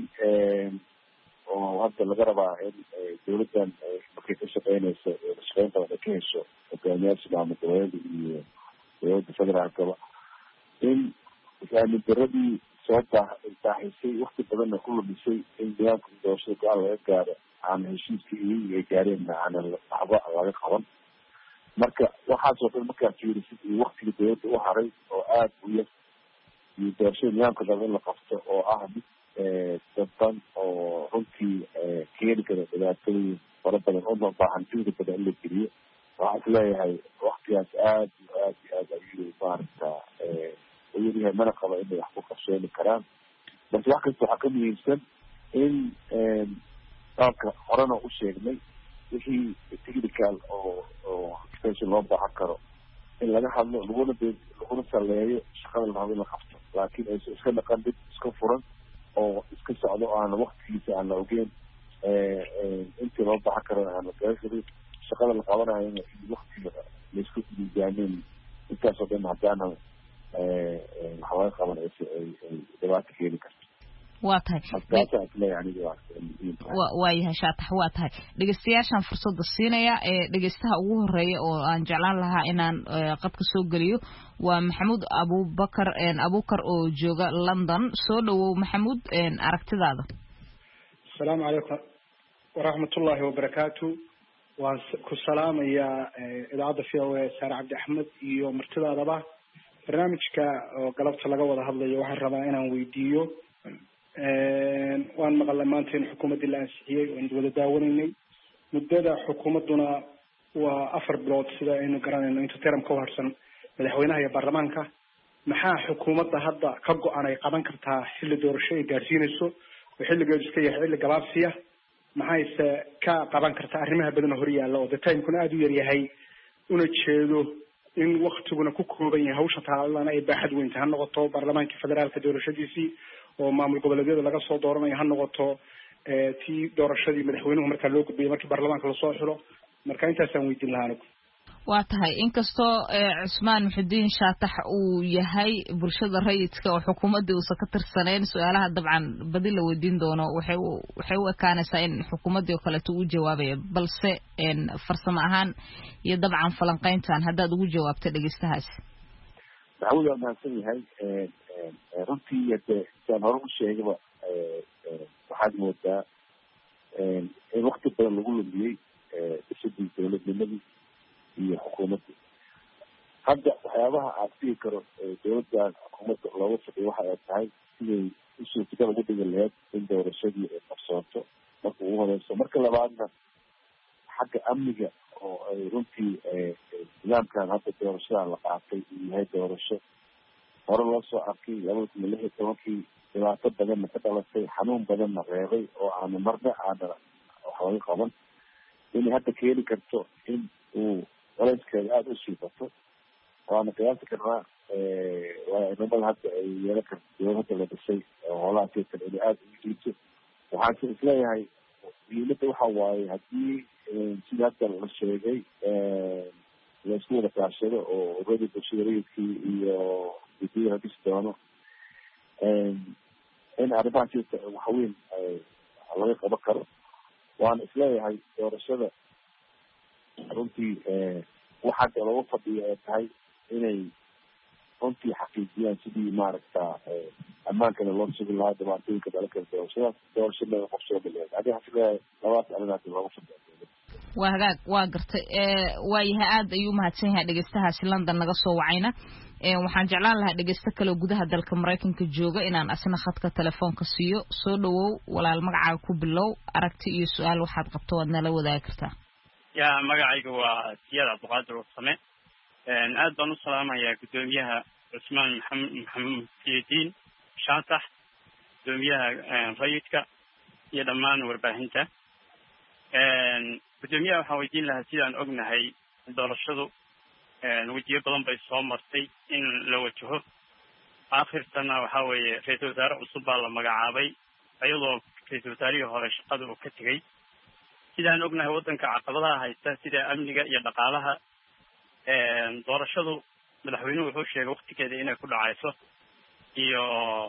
S10: oo hadda laga rabaa in dowladdan markay ka shaqeynayso shaqeyn badan ay ka hesho hogaamiyaasha maamul goboleeda iyo dowladda federaalkaba in aamin daradii soo daaxisay wakti badanna ku lumisay in nidaamka doorashada go-aan laga gaaro aan heshiiskii iyaga ay gaareenna aanan waxba laga qaban marka waxaasoo dhan markaad fiirisid iyo waktiga dowladda u haray oo aada u yar iyo doorashada nidaamka daba in la qabto oo ah mid dadban oo runtii keeni kara dhibaatooyin fara badan uma baahan juhdi badan in la geliyo waxaa isleeyahay waktigaas aada iyo aada iyo aad ayuu maaragta u yaryahay mana qaba inay wax ku qabsooni karaan balse wax kasta waxaa ka muhiimsan in qaabka horena u sheegnay wixii technical oo extension loo baahan karo in laga hadlo laguna saleeyo shaqada la rabo in la qabto laakiin aysan iska dhaqan dib iska furan oo iska socdo aan waktigiisa aan la ogeyn intii loo baahan karo aan la garan karin shaqada la qabanayo in waktiga laisku miisaamin intaasoo dhan haddaana wax laga qaban ay dhibaato keeni karto
S9: waa tahay waayahay Shaatax waa tahay dhegeystayaashaan fursadda siinaya dhegeystaha ugu horeeya oo aan jeclaan lahaa inaan qadka soo geliyo waa Maxamuud Abukar oo jooga London soo dhawow Maxamuud aragtidaada
S11: asalaamu calaykum waraxmatullaahi wabarakaatu waan ku salaamayaa idaacadda VOA Saare Cabdi Axmed iyo martidaadaba barnaamijka oo galabta laga wada hadlayo waxaan rabaa inaan weydiiyo waan maqalnay maanta in xukuumaddii la ansixiyey waan wada daawanaynay muddada xukuumadduna waa 4 bilood sida aynu garanayno inta teram ka harsan madaxweynaha iyo baarlamaanka maxaa xukuumadda hadda ka go-an ay qaban kartaa xilli doorasho ay gaarsiinayso oo xilligeedu iska yahay xilli gabaabsiya maxayse ka qaban kartaa arrimaha badan hor yaalla oo timekuna aada u yaryahay una jeedo in waktiguna ku kooban yahay hawsha taalana ay baaxad weynta ha noqoto baarlamaanka federaalka doorashadiisii oo maamul goboleedyada laga soo dooranayo ha noqoto tii doorashadii madaxweynuhu markaa loo gudbiyay markii baarlamaanka lasoo xiro marka intaasaan weydiin lahaa anigu
S9: waa tahay inkastoo Cusmaan Muxudiin Shaatax uu yahay bulshada rayidka oo xukuumadda uusan ka tirsaneyn su'aalaha dabcan badi la weydiin doono waxay u ekaanaysaa in xukuumadda oo kale uu jawaabayo balse farsamo ahaan iyo dabcan falanqayntan haddaad ugu jawaabto dhageystahaas
S10: dacwada ma san yahay runtii saan hore u sheegaba waxaad moodaa in waqti badan lagu lumiyey dhisidii dowladnimadii iyo xukuumadda hadda waxyaabaha aad figi karo dowladdan xukuumadda looga fadhiyo waxa ay tahay siday usuurtagal ugu dhigi laheyd in doorashadii ay qabsooto marka ugu horeyso marka labaadna xagga amniga oo ay runtii nidaamkan hadda doorashadan la qaatay uu yahay doorasho hore loo soo arkay 2016 dhibaato badanna ka dhalatay xanuun badanna reebay oo aana marna aana wax laga qaban inay hadda keeni karto in uu colayskeeda aada u sii bato waana qiyaasi karnaa waa inamada hadda ay yeelan karto dowladda la dhisay oo holaha keetan inay aada ugu dhiibto waxaanse isleeyahay muhiimadda waxa waaye haddii sida hadda la sheegay laisku wada kaashado oo uradi bulshada rayidkii iyo gudiya la dhisi doono in arrimaha keeta waxweyn laga qaban karo waana isleeyahay doorashada runtii wax hadda looga fadhiyo ay tahay inay runtii xaqiijiyaan sidii maaragta ammaankana loo sugi lahaa dhibaatooyinka dhalan kara doorashada qof soo bileed adi waxaan isleeyahay labadaas arrin hadda looga fadhiyo
S9: waa hagaag waa gartay waayahay aad ayuu mahadsan yahay dhegeystahaasi London naga soo wacayna waxaan jeclaan lahaa dhegeysto kale gudaha dalka Mareykanka jooga inaan asna khadka telefoonka siiyo soo dhawow walaal magacaaga ku bilow aragti iyo su'aal waxaad qabto waad nala wadaagi kartaa
S12: يا مقعيق وسيادة عبد القادر والسماء أدبا نصرام يا قدوميها عثمان محمد سيدين شاطح قدوميها ريدك يدمان ورباهنتا قدوميها وحاويدين لها سيدان أغنى هاي دور الشدو وجيه بضم بيصوم مرتي إن لو وجهه آخر سنة وحاوي رئيس وزراء عصوبة لمقعابي أيضا رئيس وزاري هو شقاده وكتغي sidaan ognahay wadanka caqabadaha haysta sida amniga iyo dhaqaalaha doorashadu madaxweynuhu wuxuu sheegay waqtigeeda inay ku dhacayso iyo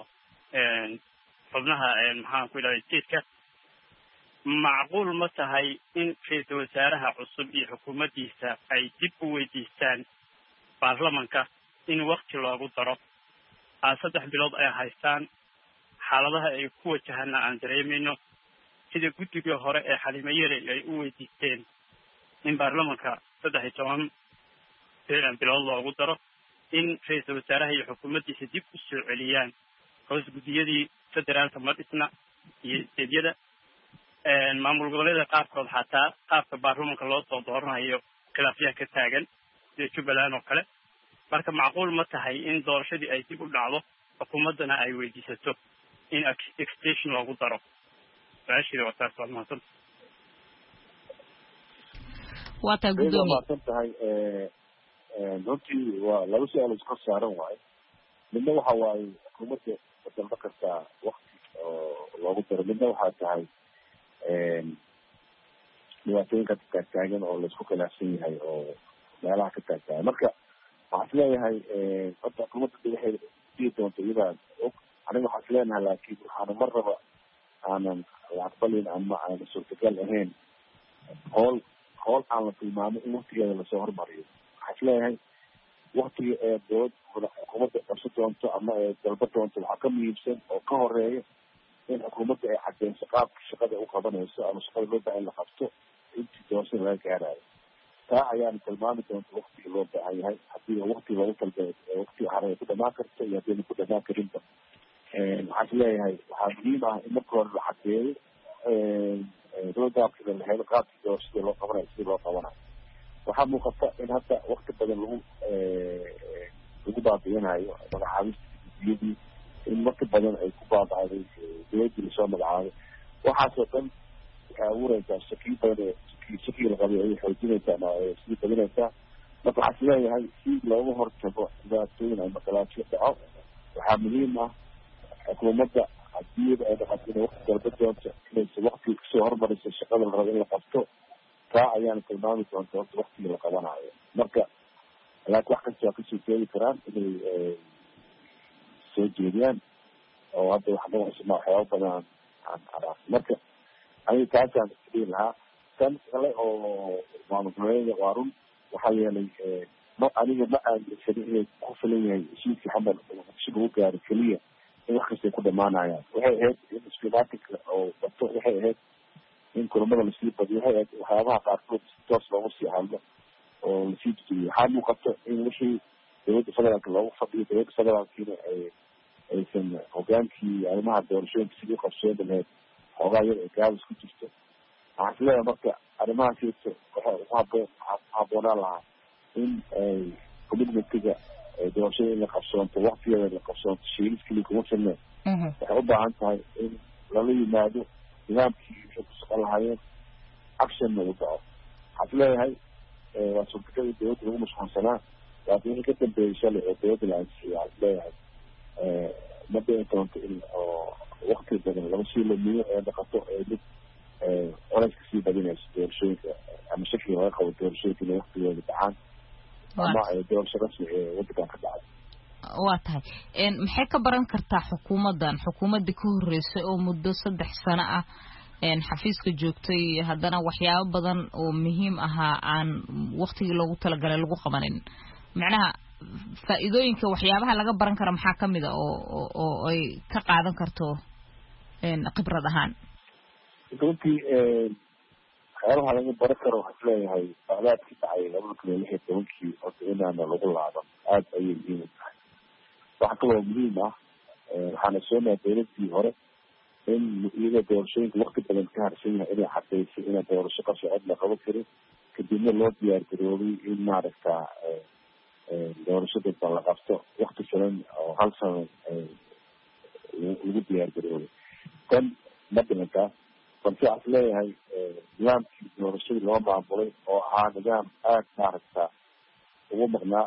S12: xubnaha maxaan ku ilaaliyay jeedka macquul ma tahay in ra'iisul wasaaraha cusub iyo xukuumaddiisa ay dib u weydiistaan baarlamanka in waqti loogu daro 3 bilood ay haystaan xaaladaha ay ku wajahana aan dareemayno sida guddiga hore ee xalimayere ay u weydiisteen in baarlamanka 13 bilood loogu daro in ra'iisul wasaaraha iyo xukuumaddiisa dib u soo celiyaan hoos guddiyadii federaalka madisna iyo steedyada maamul goboleeda qaarkood xataa qaabka baarlamanka loo soo dooranayo khilaafyaha ka taagan sida Jubbaland oo kale marka macquul ma tahay in doorashadii ay dib u dhacdo xukuumaddana ay weydiisato in extension loogu daro عشرة وتسعة مثلا.
S9: واتى قدومي.
S10: tahay runtii waa laba su'aal isku saaran waaye midna waxa waaye xukuumadda waddanka kasta waqti oo loogu daro midna waxaa tahay dhibaatooyinka taagan oo laisku khilaafsan yahay oo meelaha ka taagtahay marka waxaan isleeyahay hadda xukuumadda waxay sii doonto iyadaa og aniga waxaan isleeyahay laakiin waxaana mar raba aanan la aqbalin ama aanan suurtagal ahayn hool aan la tilmaamo in waqtigeeda lasoo hormariyo waxaan isleeyahay waqtiga ee dowlad xukuumadda qabso doonto ama ee dalba doonto waxaa ka muhiimsan oo ka horeeya in xukuumadda ay cadeyso qaabka shaqada u qabanayso ama shaqada loo baahan la qabto intii doorashada laga gaarayo taa ayaana tilmaami doonta waqtiga loo baahan yahay haddii waqti loogu talgay waqti hore ku dhamaan karto iyo haddii ku dhamaan karinba waxaan isleeyahay waxaa muhiim ah in marka hore la cadeeyo roadmapka la helo qaabkii doorashada loo qabanayo sidii loo qabanayo waxaa muuqata in hadda waqti badan lagu baabi'inayo magacaabista guddiyadii in waqti badan ay ku baabacday dowladdii lasoo magacaabay waxaasoo dhan waxay abuureysaa shakiyo badan shakiga la qabay ay xoojinaysaa ama sii badinaysaa marka waxaan isleeyahay si looga hortago dhibaatooyin ama khilaafyo dhaco waxaa muhiim ah xukuumadda haddii ay dhaqato inay waqti dalba doonto inaysa waqtiga kasoo hormariso shaqada la rabo in la qabto taa ayaana tilmaami doonta horta waktigii la qabanayo marka laakiin wax kasta waa kasoo jeedi karaan inay soo jeediyaan oo hadda waxba cusubna waxyaaba badan aan araas marka aniga taasaan isdhihi lahaa kan kale oo maamul goboleeda waa run waxaa yeelay aniga ma aaminsanin inay ku filan yahay heshiiskii xamar si lagu gaaro keliya in wax kastay ku dhamaanayaan waxay ahayd in istimaatinka oo bato waxay ahayd in kulamada lasii badiyo waxay ahayd waxyaabaha qaarkood si toos loogu sii hadlo oo lasii dejiyo waxaa muuqata in wixii dowladda federaalka loogu fadhiyo dowladda federaalkiina aysan hogaankii arrimaha doorashooyinka sidii qabsooda lahayd xoogaa yar ee gaabis ku jirto waxaan isleeyahay marka arrimahaas waxay haboonaan lahaa in commitmentiga doorashada in la qabsoonto waktigeeda la qabsoonto shiilis keliya kuma filneen waxay u baahan tahay in lala yimaado nidaamkii waxay ku socon lahaayeen actionna uu dhaco waxaan isleeyahay waa suurtagal in dowladda lagu mashquulsanaa laakiin wixii ka dambeeyay shalay oo dowladda la ansixiyay waxaan isleeyahay ma dhici doonto in wakti badan laba sii lamiyo ee dhaqato ee mid colays kasii badinayso doorashooyinka ama shakiga laga qabo doorashooyinka inay waktigooda dhacaan ama doorasho rasmi ee waddankan ka dhacay
S9: waa tahay maxay ka baran kartaa xukuumadda ka horreysay oo muddo 3 sano ah xafiiska joogtay haddana waxyaabo badan oo muhiim ahaa aan waktigii loogu talagalay lagu qabanin macnaha faa'iidooyinka waxyaabaha laga baran karo maxaa kamid ah oo ay ka qaadan karto khibrad ahaan
S10: runtii waxyaabaha laga baran karo waxaan isleeyahay socdaadkii dhacay 2016 horta inaana lagu laaban aada ayay muhiim u tahay waxaa kaloo muhiim ah waxaana soonaha dowladii hore in iyada doorashooyinka wakti badan ka harsan yahay inay xaqiisay ina doorasho ka socod la qaban karin kadibna loo diyaar garoobay in maaragta doorashada ba la qabto wakti filan oo 1 sano lagu diyaar garoobay tan ma dhimantaa balse waxaan isleeyahay nidaamkii doorashadii loo maamulay oo ahaa nidaam aada maaragta ugu maqnaa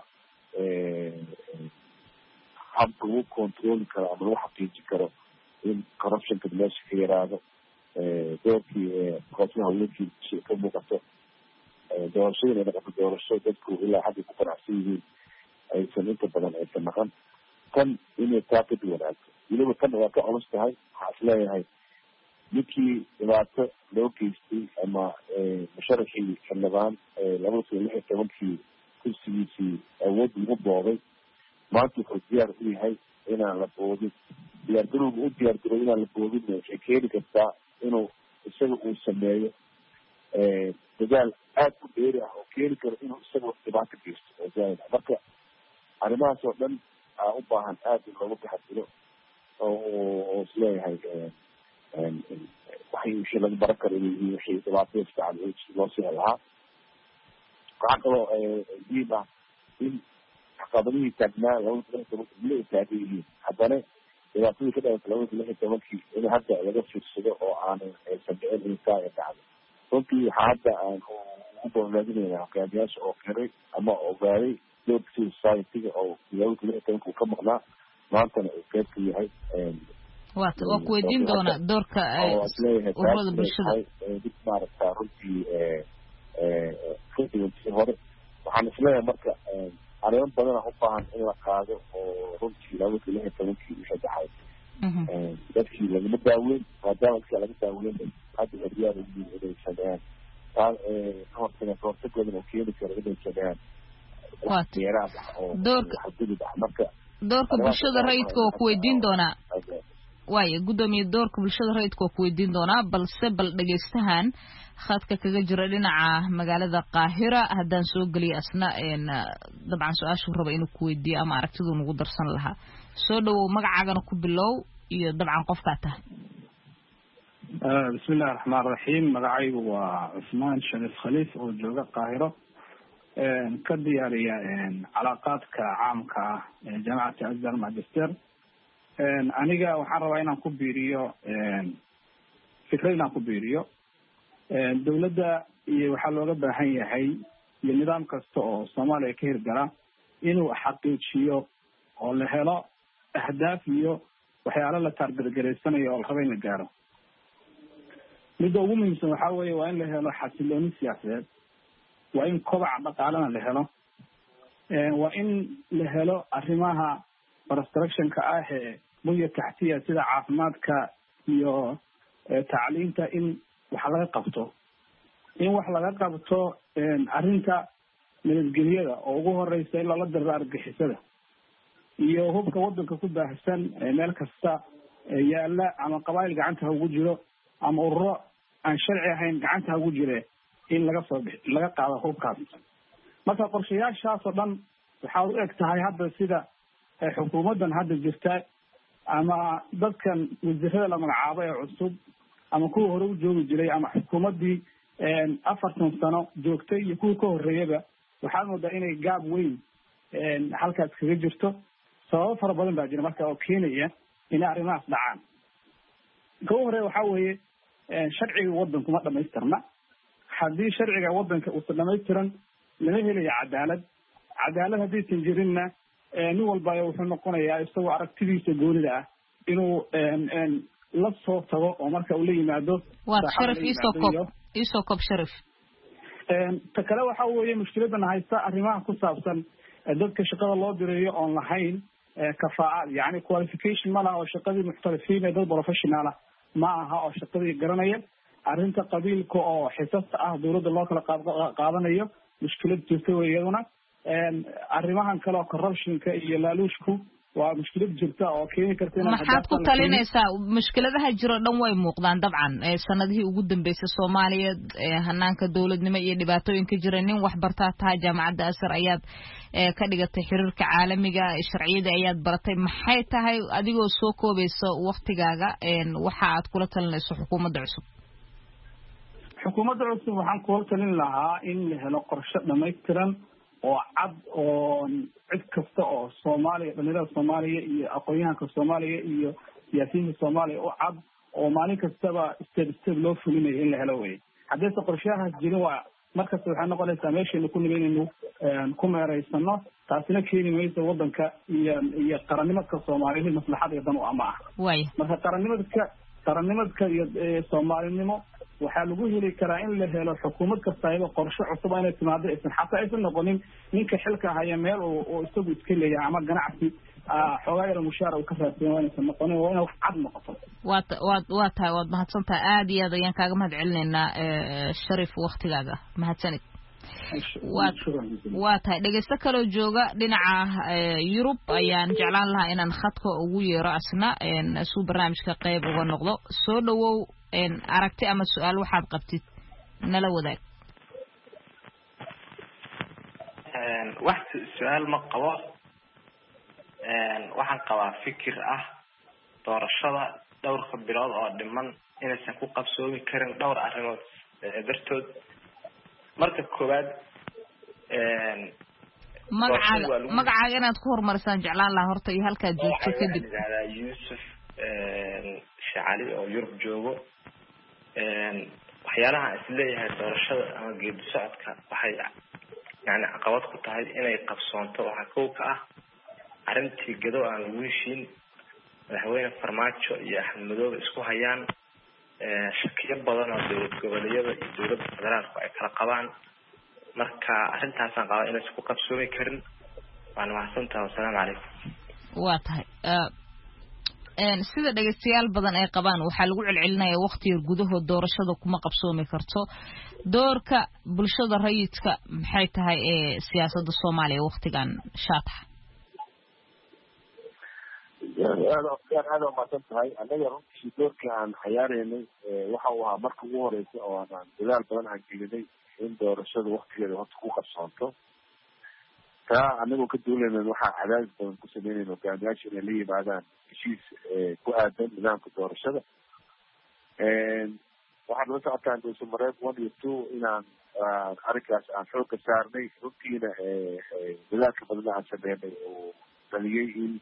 S10: habka lagu controli karo ama lagu xaqiijin karo in corruptionka meesha ka yaraado doorkii kooxaha haweenkii ka muuqato doorashada inay dhaqato doorasho dadku ilaa hadda ku qanacsan yihiin aysan inta badan aysan naqan tan inay taa ka duwanaato weliba tan waa ka culus tahay waxaa isleeyahay ninkii dhibaato loo geystay ama musharaxii xildhibaan 2016 kursigiisii awood lagu booday maanta wuxuu diyaar u yahay inaan la boodin diyaargarowga u diyaargarow inaan la boodin waxay keeni kartaa inuu isaga uu sameeyo dadaal aada u dheeri ah oo keeni karo inuu isaga dhibaato geysto oo zaaid ah marka arrimahaas oo dhan aa u baahan aada in loogu taxadiro oo isleeyahay waxay wixii laga baran karo inay yihiin wixii dhibaatada fiican loo sii lahaa waxaa kaloo muhiim ah in caqabadihii taagnaa 2016 la taagan yihiin haddana dhibaatadii ka dhalatay 2016 in hadda laga fiirsado oo aanan aysan dhicin intaa ay dhacdo runtii waxaa hadda aan ugu boonraadinayna hogaamiyaasha oo qiray ama ogaaday doorka civil society-ga oo 2016 ka maqnaa maantana uu qayb ka yahay
S9: waa ku weydiin doonaa doorka ururada bulshada
S10: dib maaragta runtii kadiwantii hore waxaan isleeyahay marka arrimo badanaa u baahan in la qaado oo runtii 2016 wixii dhacay dadkii lagama daaweyn maadaama dadka laga daaweyn hadda horyaar uyihiin inay sameeyaan taa kahortagoodan oo keeni karo inay sameeyaan deeraad ah oo xadgudub ah marka
S9: doorka bulshada rayidka oo ku weydiin doonaa waayo gudoomiye doorka bulshada rayidka oo ku weydiin doonaa balse bal dhageystahan khadka kaga jira dhinaca magaalada Qaahira haddaan soo geliyo asna dabcan su-aashu raba inuu ku weydiiyo ama aragtidu nagu darsan lahaa soo dhawow magacaagana ku bilow iyo dabcan qofkaa tahay
S11: bismillahi raxmaan raxiim magacaygu waa cusmaan shariif khaliif oo jooga Qaahiro ka diyaariya calaaqaadka caamka ah ee jaamacadda Azhar Magister aniga waxaan rabaa inaan ku biiriyo fikrad inaan ku biiriyo dawladda iyo waxaa looga baahan yahay iyo nidaam kasta oo Soomaaliya ka hirgala inuu xaqiijiyo oo la helo ahdaaf iyo waxyaalo la taargetgareysanayo oo la rabo in la gaaro midda ugu muhiimsan waxaa weeye waa in la helo xasilooni siyaasadeed, waa in kobaca dhaqaalena la helo, waa in la helo arrimaha constructionka ah ee bunya taxtiya sida caafimaadka iyo tacliinta in wax laga qabto, arrinta nabadgelyada oo ugu horeysa in lala diro argixisada iyo hubka wadanka ku baahsan meel kasta yaala ama qabaayil gacanta ha ugu jiro ama ururo aan sharci ahayn gacanta ha ugu jire in laga qaado hubkaas. marka qorshayaashaasoo dhan waxaa u eg tahay hadda sida xukuumaddan hadda jirta ama dadkan wasiirada la magacaabo ee cusub ama kuwa hore u joogi jiray ama xukuumaddii 40 sano joogtay iyo kuwii ka horreeyaba waxaad moodaa inay gaab weyn halkaas kaga jirto. sababo fara badan baa jira marka oo keenaya inay arrimahaas dhacaan. ka horeeya waxaa weeye sharciga waddanku ma dhamaystirna. haddii sharciga waddanka uusan dhamaystiran lama helayo cadaalad haddaysan jirinna nin walba wuxuu noqonayaa isagoo aragtidiisa goonida ah inuu la soo tago oo marka uu la yimaado.
S9: isoo kob sharif
S11: ta kale waxaa weeye mushkiladan haysta arrimaha ku saabsan dadka shaqada loo direeyo oon lahayn kafaaca, yani qualification ma laha oo shaqadii muxtarifiin ee dad professional ah ma aha oo shaqadii garanaya. arrinta qabiilka oo xisasta ah dawladda loo kala qaadanayo mushkilad jirta wey iyaduna. arrimahan kale oo corruptionka iyo laaluushku waa mushkilad jirta oo keeni karta
S9: maxaad ku talinaysaa? mushkiladaha jiro dhan way muuqdaan dabcan sanadihii ugu dambeysay Soomaaliya hanaanka dawladnimo iyo dhibaatooyinka jira. nin wax bartaa tahay jaamacadda Asar ayaad ka dhigatay xiriirka caalamiga sharciyada ayaad baratay. maxay tahay adigoo soo koobayso waqtigaaga waxa aad kula talinayso xukuumadda cusub?
S11: xukuumadda cusub waxaan kula talin lahaa in la helo qorshe dhamaystiran oo cad oo cid kasta oo Soomaaliya, dhalinyarada Soomaaliya iyo aqoonyahanka Soomaaliya iyo siyaasiyiinta Soomaaliya oo cad oo maalin kastaba step loo fulinayo in la helo wey. haddayse qorshayahaas jirin waa markasta waxay noqonaysaa meeshaynu ku nima inaynu ku meeraysano, taasina keeni mayso waddanka iyo qarannimadka Soomaaliya maslaxad iyo dan u ama ah. marka qarannimadka iyo Soomaalinimo waxaa lagu heli karaa in la helo xukuumad kasta iyadoo qorshe cusub inay timaado xataa aysan noqonin ninka xilka haya meel oo isagu iska leeyahay ama ganacsi xoogaa yar mushaar uu ka raadsan waa inaysan noqonin, waa inay wax cad noqoto.
S9: waa tahay waad mahadsantahay. aad iyo aad ayaan kaaga mahad celinaynaa Sharif waqtigaaga. mahadsanid. waa tahay dhegeysto kaloo jooga dhinaca Yurub ayaan jeclaan lahaa inaan khadka ugu yeero asna suu barnaamijka qayb uga noqdo. soo dhawow, aragti ama su-aal waxaad qabtid nala wadaag.
S13: wax su-aal ma qabo, waxaan qabaa fikir ah doorashada dhowrka bilood oo dhiman inaysan ku qabsoomi karin dhowr arrimood dartood. marka koowaad
S9: magacaaga inaad ku horumarisaan jeclaan lahaa horta iyo halkaad joogto kadib.
S13: Yuusuf Shacali oo Yurub joogo. waxyaalaha isleeyahay doorashada ama geedi socodka waxay yani caqabad ku tahay inay qabsoonto. waxaa kow ka ah arrintii gadow aan lagu heshiin, madaxweyne Farmaajo iyo Axmed Madoobe isku hayaan, shakiyo badan oo dowlad goboleedyada iyo dowladda federaalku ay kala qabaan. marka arrintaasaan qabaa inaysan ku qabsoomi karin. waana mahadsantahay. wasalaamu calaykum.
S9: waa tahay sida dhageystayaal badan ay qabaan waxaa lagu celcelinayaa waqtiga gudahood doorashada kuma qabsoomi karto. doorka bulshada rayidka maxay tahay ee siyaasadda Soomaaliya waqtigan shaatax?
S10: aad u mahadsan tahay. anaga runtii doorka aan xayaareynay waxa uu ahaa marka ugu horeysa oo aan dadaal badan aan gelinay in doorashada waqtigeeda horta ku qabsoonto. taa anagoo ka duulayna waxaa cadaadis badan ku sameynayna hogaamiyaasha inay la yimaadaan heshiis ku aadan nidaamka doorashada. waxaad la socotaan dhuusamareeb 1 iyo 2 inaan arrinkaas aan xoogga saarnay. runtiina dadaalka badana aan sameynay oo dhaliyay in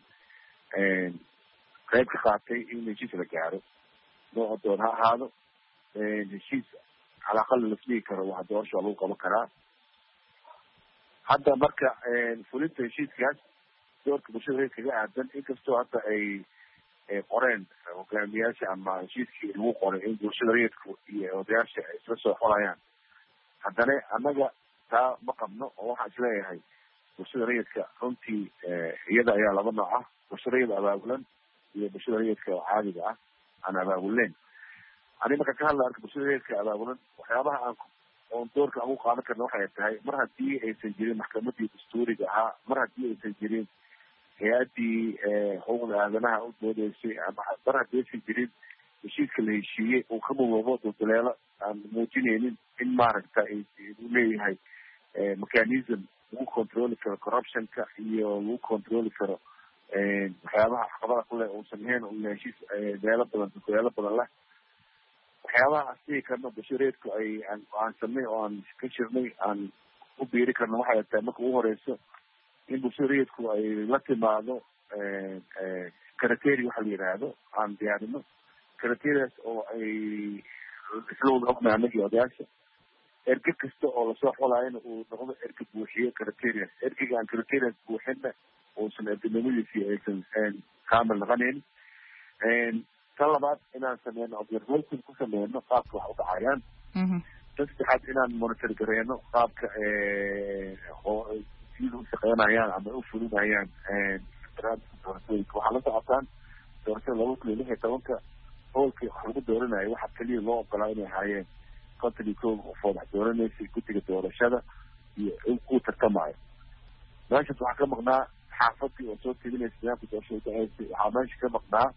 S10: qayb ka qaatay in heshiis la gaaro nooca doon ha ahaado. heshiis calaqal la figi karo waxa doorasho lagu qaban karaa. hadda marka fulinta heshiiskaas doorka bulshada kaga aadan inkastoo hadda ay ay qoreen hogaamiyaasha ama heshiiskii lagu qoray in bulshada rayidku iyo odayaasha ay isla soo xolayaan. haddana annaga taa ma qabno oo waxaan isleeyahay bulshada rayidka runtii iyada ayaa laba nooc ah, bulshada rayid abaabulan iyo bulshada rayidka oo caadiga ah aan abaabuleen. ani marka ka hadla arka bulshada rayidka abaabulan, waxyaabaha oon doorka aan u qaadan karna waxay tahay mar haddii aysan jirin maxkamadii dastuuriga ahaa, mar haddii aysan jirin hay-addii xuquuqda aadanaha u doodeysay, ama mar haddii aysan jirin heshiiska la heshiiyey uu ka mudoobo daldaleelo aan muujinaynin in maaragta uu leeyahay mechanism lagu controli karo corruptionka iyo lagu controli karo waxyaabaha caqabada kule uusan ahayn uu yahay heshiis deelo badan dukuleelo badan leh. waxyaabaha aan dhihi karno bulshada rayidku aan samay oo aan ka jirnay aan u biiri karno waxay tahay marka ugu horeyso in bulshada rayidku ay la timaado criteria waxa la yidhaahdo aan diyaarino criterias oo ay isla wada ognahay anagii odayaasha. erge kasta oo lasoo xolaayana uu noqdo erge buuxiyo criterias. ergega aan criterias buuxinna uusan ergenimadiisii aysan kaamil noqonayn. tan labaad inaan sameyno observation ku sameyno qaabka wax u dhacayaan. tan saddexaad inaan monitor gareeno qaabka sida u shaqeynayaan ama u fulinayaan doorashooyinka. waxaa la socotaan doorashada 2016 howlkii wax lagu dooranayo waxaa keliya loo ogolaa inay ahaayeen konton iyo kow qofood wax dooranaysay guddiga doorashada iyo ku tartamayo. meeshaas waxaa ka maqnaa xaafadii oo soo teginaysa nidaamka doorashada daceysay. waxaa meesha ka maqnaa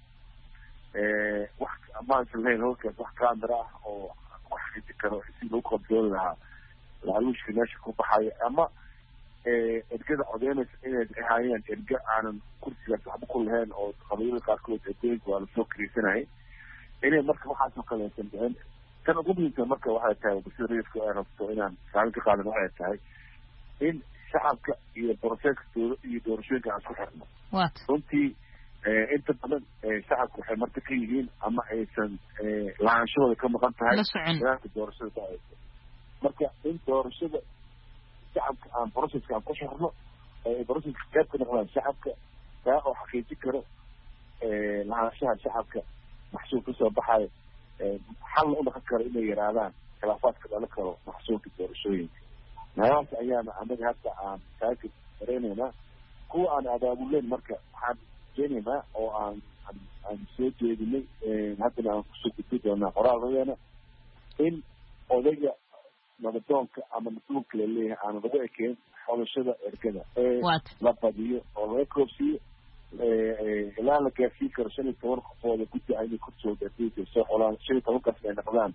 S10: wax amaansan lahayn howlkaas wax camera ah oo wax xidi karo si lagu controli lahaa laaluushka meesha ku baxaya, ama ergada codeynaysa inay ahaayeen erge aanan kursigaas waxba ku lahayn oo qabiilada qaarkood ergooyinka waa lasoo kariisanayay. inay marka waxaasoo kale aysan dhicin. tan ugu muhiimsan marka waxay tahay bulshada rayidka ay rabto inaan kaalin ka qaadan waxay tahay in shacabka iyo broseeskooda iyo doorashooyinka aan isku xirno. runtii inta badan shacabka waxay marka ka yihiin ama aysan lahaanshahooda ka maqan tahay nidaamka doorashada dhaceysa. marka in doorashada shacabka aan broseska aan ku xirno, broseska qayb ka noqdaan shacabka, taa oo xaqiijin karo lahaanshaha shacabka maxsuul kasoo baxayo, xalna u dhaqan karo inay yaraadaan khilaafaadka dhalan karo maxsuulka doorashooyinka. meelahaas ayaana anaga hadda aan taagid dareyneynaa. kuwa aan abaabuleen marka waxaan keenaynaa oo aan soo jeedinay haddana aan kusoo gudbi doonaa qoraalkeena in odayga nabadoonka ama mas-uulka laleeyahay aan lagu ekeyn xolashada ergada la badiyo oo laga koobsiiyo ilaa la gaarsiin karo 15 qofooda guddi aynay kursooda ergeysa soo xolaan 15 ay noqdaan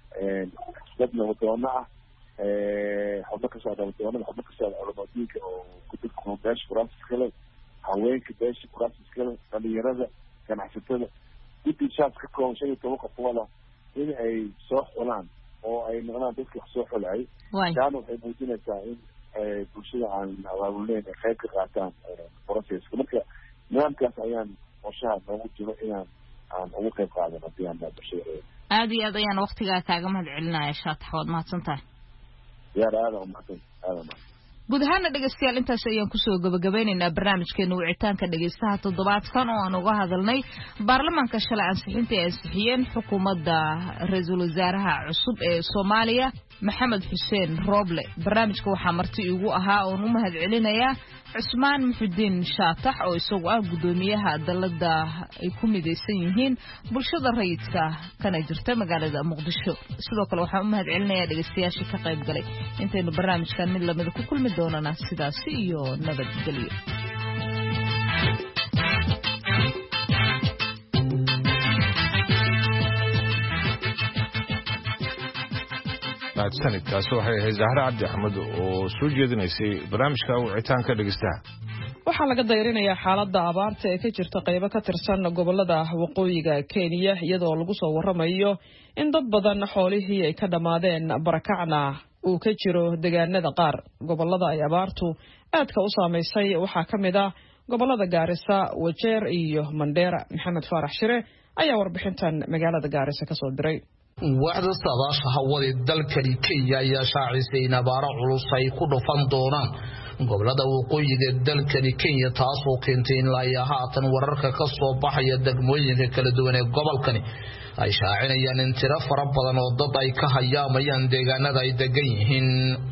S10: dad nabadoono ah, xubno ka socda nabadoonada, xubno ka socda culamadiinka oo gudubka beesha kuraas iskale, haweenka beesha kuraas iskale, dhalinyarada, ganacsatada. guddi shaas ka kooban 15 qofooda in ay soo xolaan oo ay noqdaan dadka wax soo xolayay. taana waxay muujinaysaa in bulshada aan abaabuleen ay qayb ka qaataan proceska. marka nidaamkaas ayaan qorshaha noogu jiro inaan ugu qayb qaadano haddii aan bulshada.
S9: aad iyo aad ayaan waqtigaa kaaga mahad celinaya Shaatax, waad mahadsantahay.
S10: yaar aada umahadsan.
S9: guud ahaana dhegeystayaal intaas ayaan kusoo gabagabeynaynaa barnaamijkeena wicitaanka dhegeystaha toddobaadkan oo aan uga hadalnay baarlamaanka shalay ansixinta ay ansixiyeen xukuumadda ra-iisul wasaaraha cusub ee Soomaaliya Maxamed Xuseen Roble. barnaamijka waxaa marti igu ahaa oo u mahad celinayaa Cusmaan Muxudiin Shaatax oo isagu ah gudoomiyaha dalada ay ku mideysan yihiin bulshada rayidka kana jirta magaalada Muqdisho. sidoo kale waxaan u mahad celinayaa dhegeystayaasha ka qayb galay. intaynu barnaamijkan mid lamid ku kulmi doonana sidaas iyo nabadgelyo.
S1: sanadkaasi waxay ahayd Zahra Cabdi Axmed oo soo jeedinaysay barnaamijka wicitaanka dhegeystaha.
S2: waxaa laga dayrinayaa xaaladda abaarta ee ka jirta qaybo ka tirsan gobolada waqooyiga Kenya, iyadoo lagu soo waramayo in dad badan xoolihii ay ka dhamaadeen barakacna uu ka jiro deegaanada qaar. gobolada ay abaartu aadka u saameysay waxaa ka mid ah gobolada Gaarisa, Wajeer iyo Mandera. Maxamed Faarax Shire ayaa warbixintan magaalada Gaarisa ka soo diray.
S14: waaxda saadaasha hawada dalkani Kenya ayaa shaacisay in abaaro culus ay ku dhufan doonaan gobolada waqooyiga dalkani Kenya taasoo keentay in la haatan wararka ka soo baxaya degmooyinka kala duwan ee gobolkani ay shaacinayaan in tiro fara badan oo dad ay ka hayaamayaan deegaanada ay degan yihiin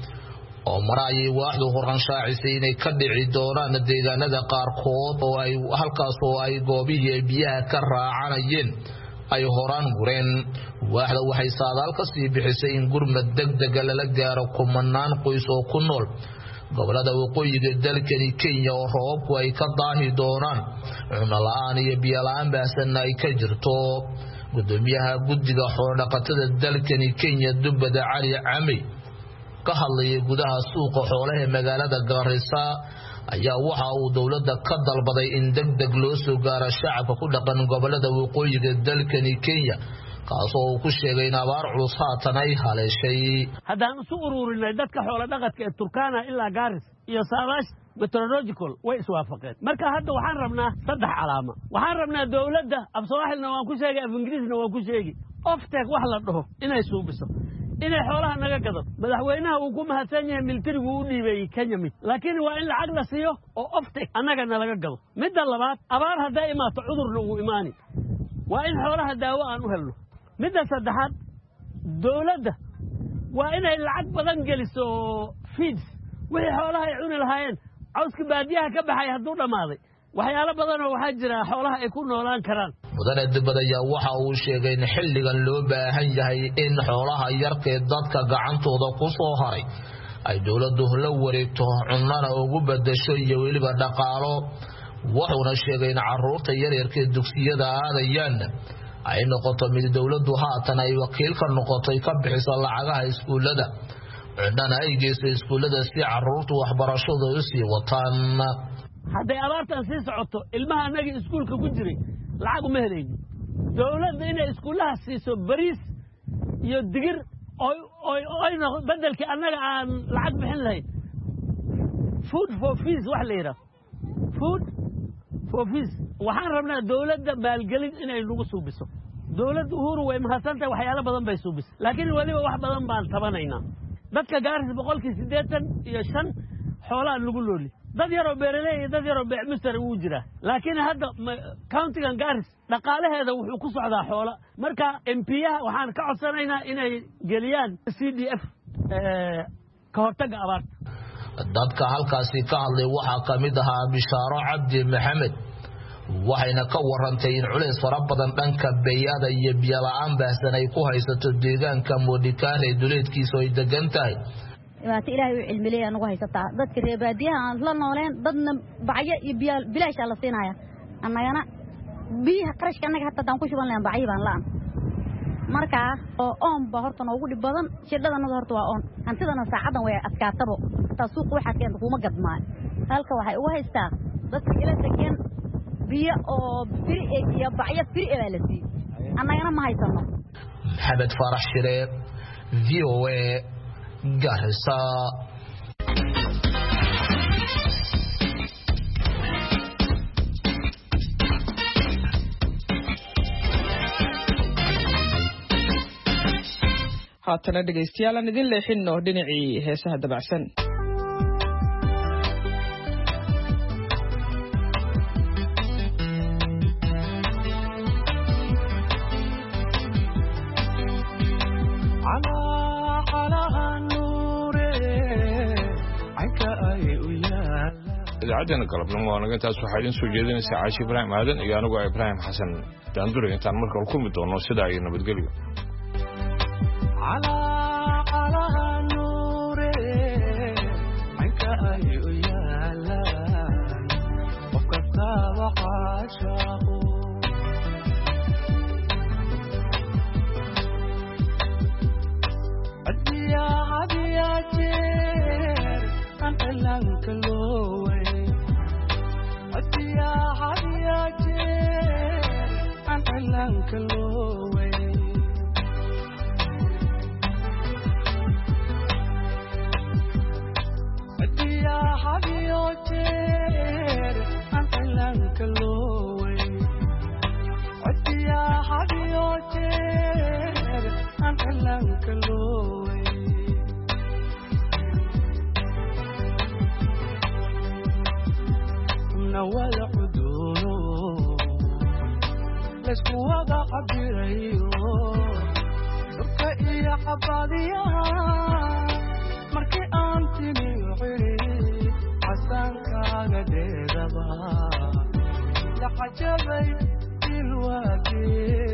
S14: oo marayay waaxdu horan shaacisay inay ka dhici doonaan deegaanada qaarkood oo ay halkaas oo ay goobihii biyaha ka raacanayeen ay horaan gureen waaxda waxay saadaal ka sii bixisay in gurmad degdeg lala gaaro kumanaan qoys oo ku nool gobolada waqooyiga dalkani Kenya oo roobku ay ka daahi doonaan cunno la'aan iyo biyo la'aan baahsan ay ka jirto gudoomiyaha guddiga xoolo-dhaqatada dalkani Kenya Dubada Cali Camey ka hadlayay gudaha suuqa xoolaha ee magaalada Garissa ayaa waxa uu dawladda ka dalbaday in degdeg loo soo gaaro shacabka ku dhaqan gobolada waqooyiga dalkani Kenya kaasoo uu ku sheegay in abaar culus haatan ay haleeshay
S15: haddaan isu ururinay dadka xoolo dhaqadka ee Turkana ilaa Garis iyo Saadash meteorological way iswaafaqeen marka hadda waxaan rabnaa saddex calaamo waxaan rabnaa dawladda af Soomaaliya waan ku sheegay af Ingiriisna waan ku sheegay ofteek wax la dhaho inay suubiso inay xoolaha naga gado madaxweynaha uu ku mahadsan yahay militarigu u dhiibay Kenya mid laakiin waa in lacag la siiyo oo ofteek anaga laga gado midda labaad abaar haday imaato cudurna uu imaani waa in xoolaha daawo aan u helno midda saddexaad dawladda waa inay lacag badan geliso feeds wixii xoolaha ay cuni lahaayeen cawska baadiyaha ka baxay hadduu dhamaaday waxyaalo badan oo waxa jira xoolaha ay ku noolaan karaan
S14: mudane Dubada ayaa waxa uu sheegay in xilligan loo baahan yahay in xoolaha yarka ee dadka gacantooda ku soo haray ay dawladdu la wareegto cunnana ugu bedesho iyo weliba dhaqaalo wuxuuna sheegay in carruurta yaryarka ee dugsiyada aadayaan ay noqoto mid dawladdu haatan ay wakiil ka noqotay ka bixiso lacagaha iskuulada cunnana ay geyso iskuulada si carruurtu waxbarashada u sii wataan
S15: hadday abaartan sii socoto ilmaha anaga iskuulka ku jiray lacag uma helayno dawladda inay iskuulaha siiso bariis iyo digir oo bedelkii annaga aan lacag bixin lahayn food for fees wax la yidhaah food for fees waxaan rabnaa dawladda maalgelin inay nagu suubiso dawladda uhuru way mahadsantahay waxyaalo badan bay suubisay laakiin waliba wax badan baan tabanaynaa dadka Garis 85 xoolaha lagu looli dad yar oo beeraley iyo dad yar oo beecmistar uu jira laakiin hadda countigan Garis dhaqaalaheeda wuxuu ku socdaa xoolo marka MP-yaha waxaan ka codsanaynaa inay geliyaan CDF ka hortaga abaarta
S14: dadka halkaasi ka hadlay waxa kamid ahaa Bishaaro Cabdi Maxamed waxayna ka warantay in culays fara badan dhanka bay'ada iyo biyo la'aan baahsan ay ku haysato deegaanka Modikare duleedkiisa ay degan tahay
S16: waati ilaahay u cilmilay anagu haysataa dadka reer baadiyaha aan la nooleen dadna bacyo iyo biyo bilaash la siinaya annagana biyaha qarashka anaga hatta daan ku shuban leen bacyo baan la'aan marka oo ba horta noogu dhib badan shidadana horta waa hantidana saacadan way adkaatabo suuq waxa keenta kuma gadmaa halka waxay ugu haystaa dadka ila degan biyo oo firi iyo bacyo firi la sii annagana ma haysano
S14: Maxamed Farax Shire VOA Garissa
S2: haatana dhegaystayaal aan idin leexino dhinacii heesaha dabacsan
S1: idaacaddeena galabnimo waa naga intaas waxaa idiin soo jeedinaysaa Caashi Ibraahim Aadan iyo anigu Ibraahim Xasan daandure intaan markale kulmi doono sidaa iyo nabadgelyo
S17: abadiyaha markii aan timi wixii xasaankaaga dheedaba la xajabay ilwaadee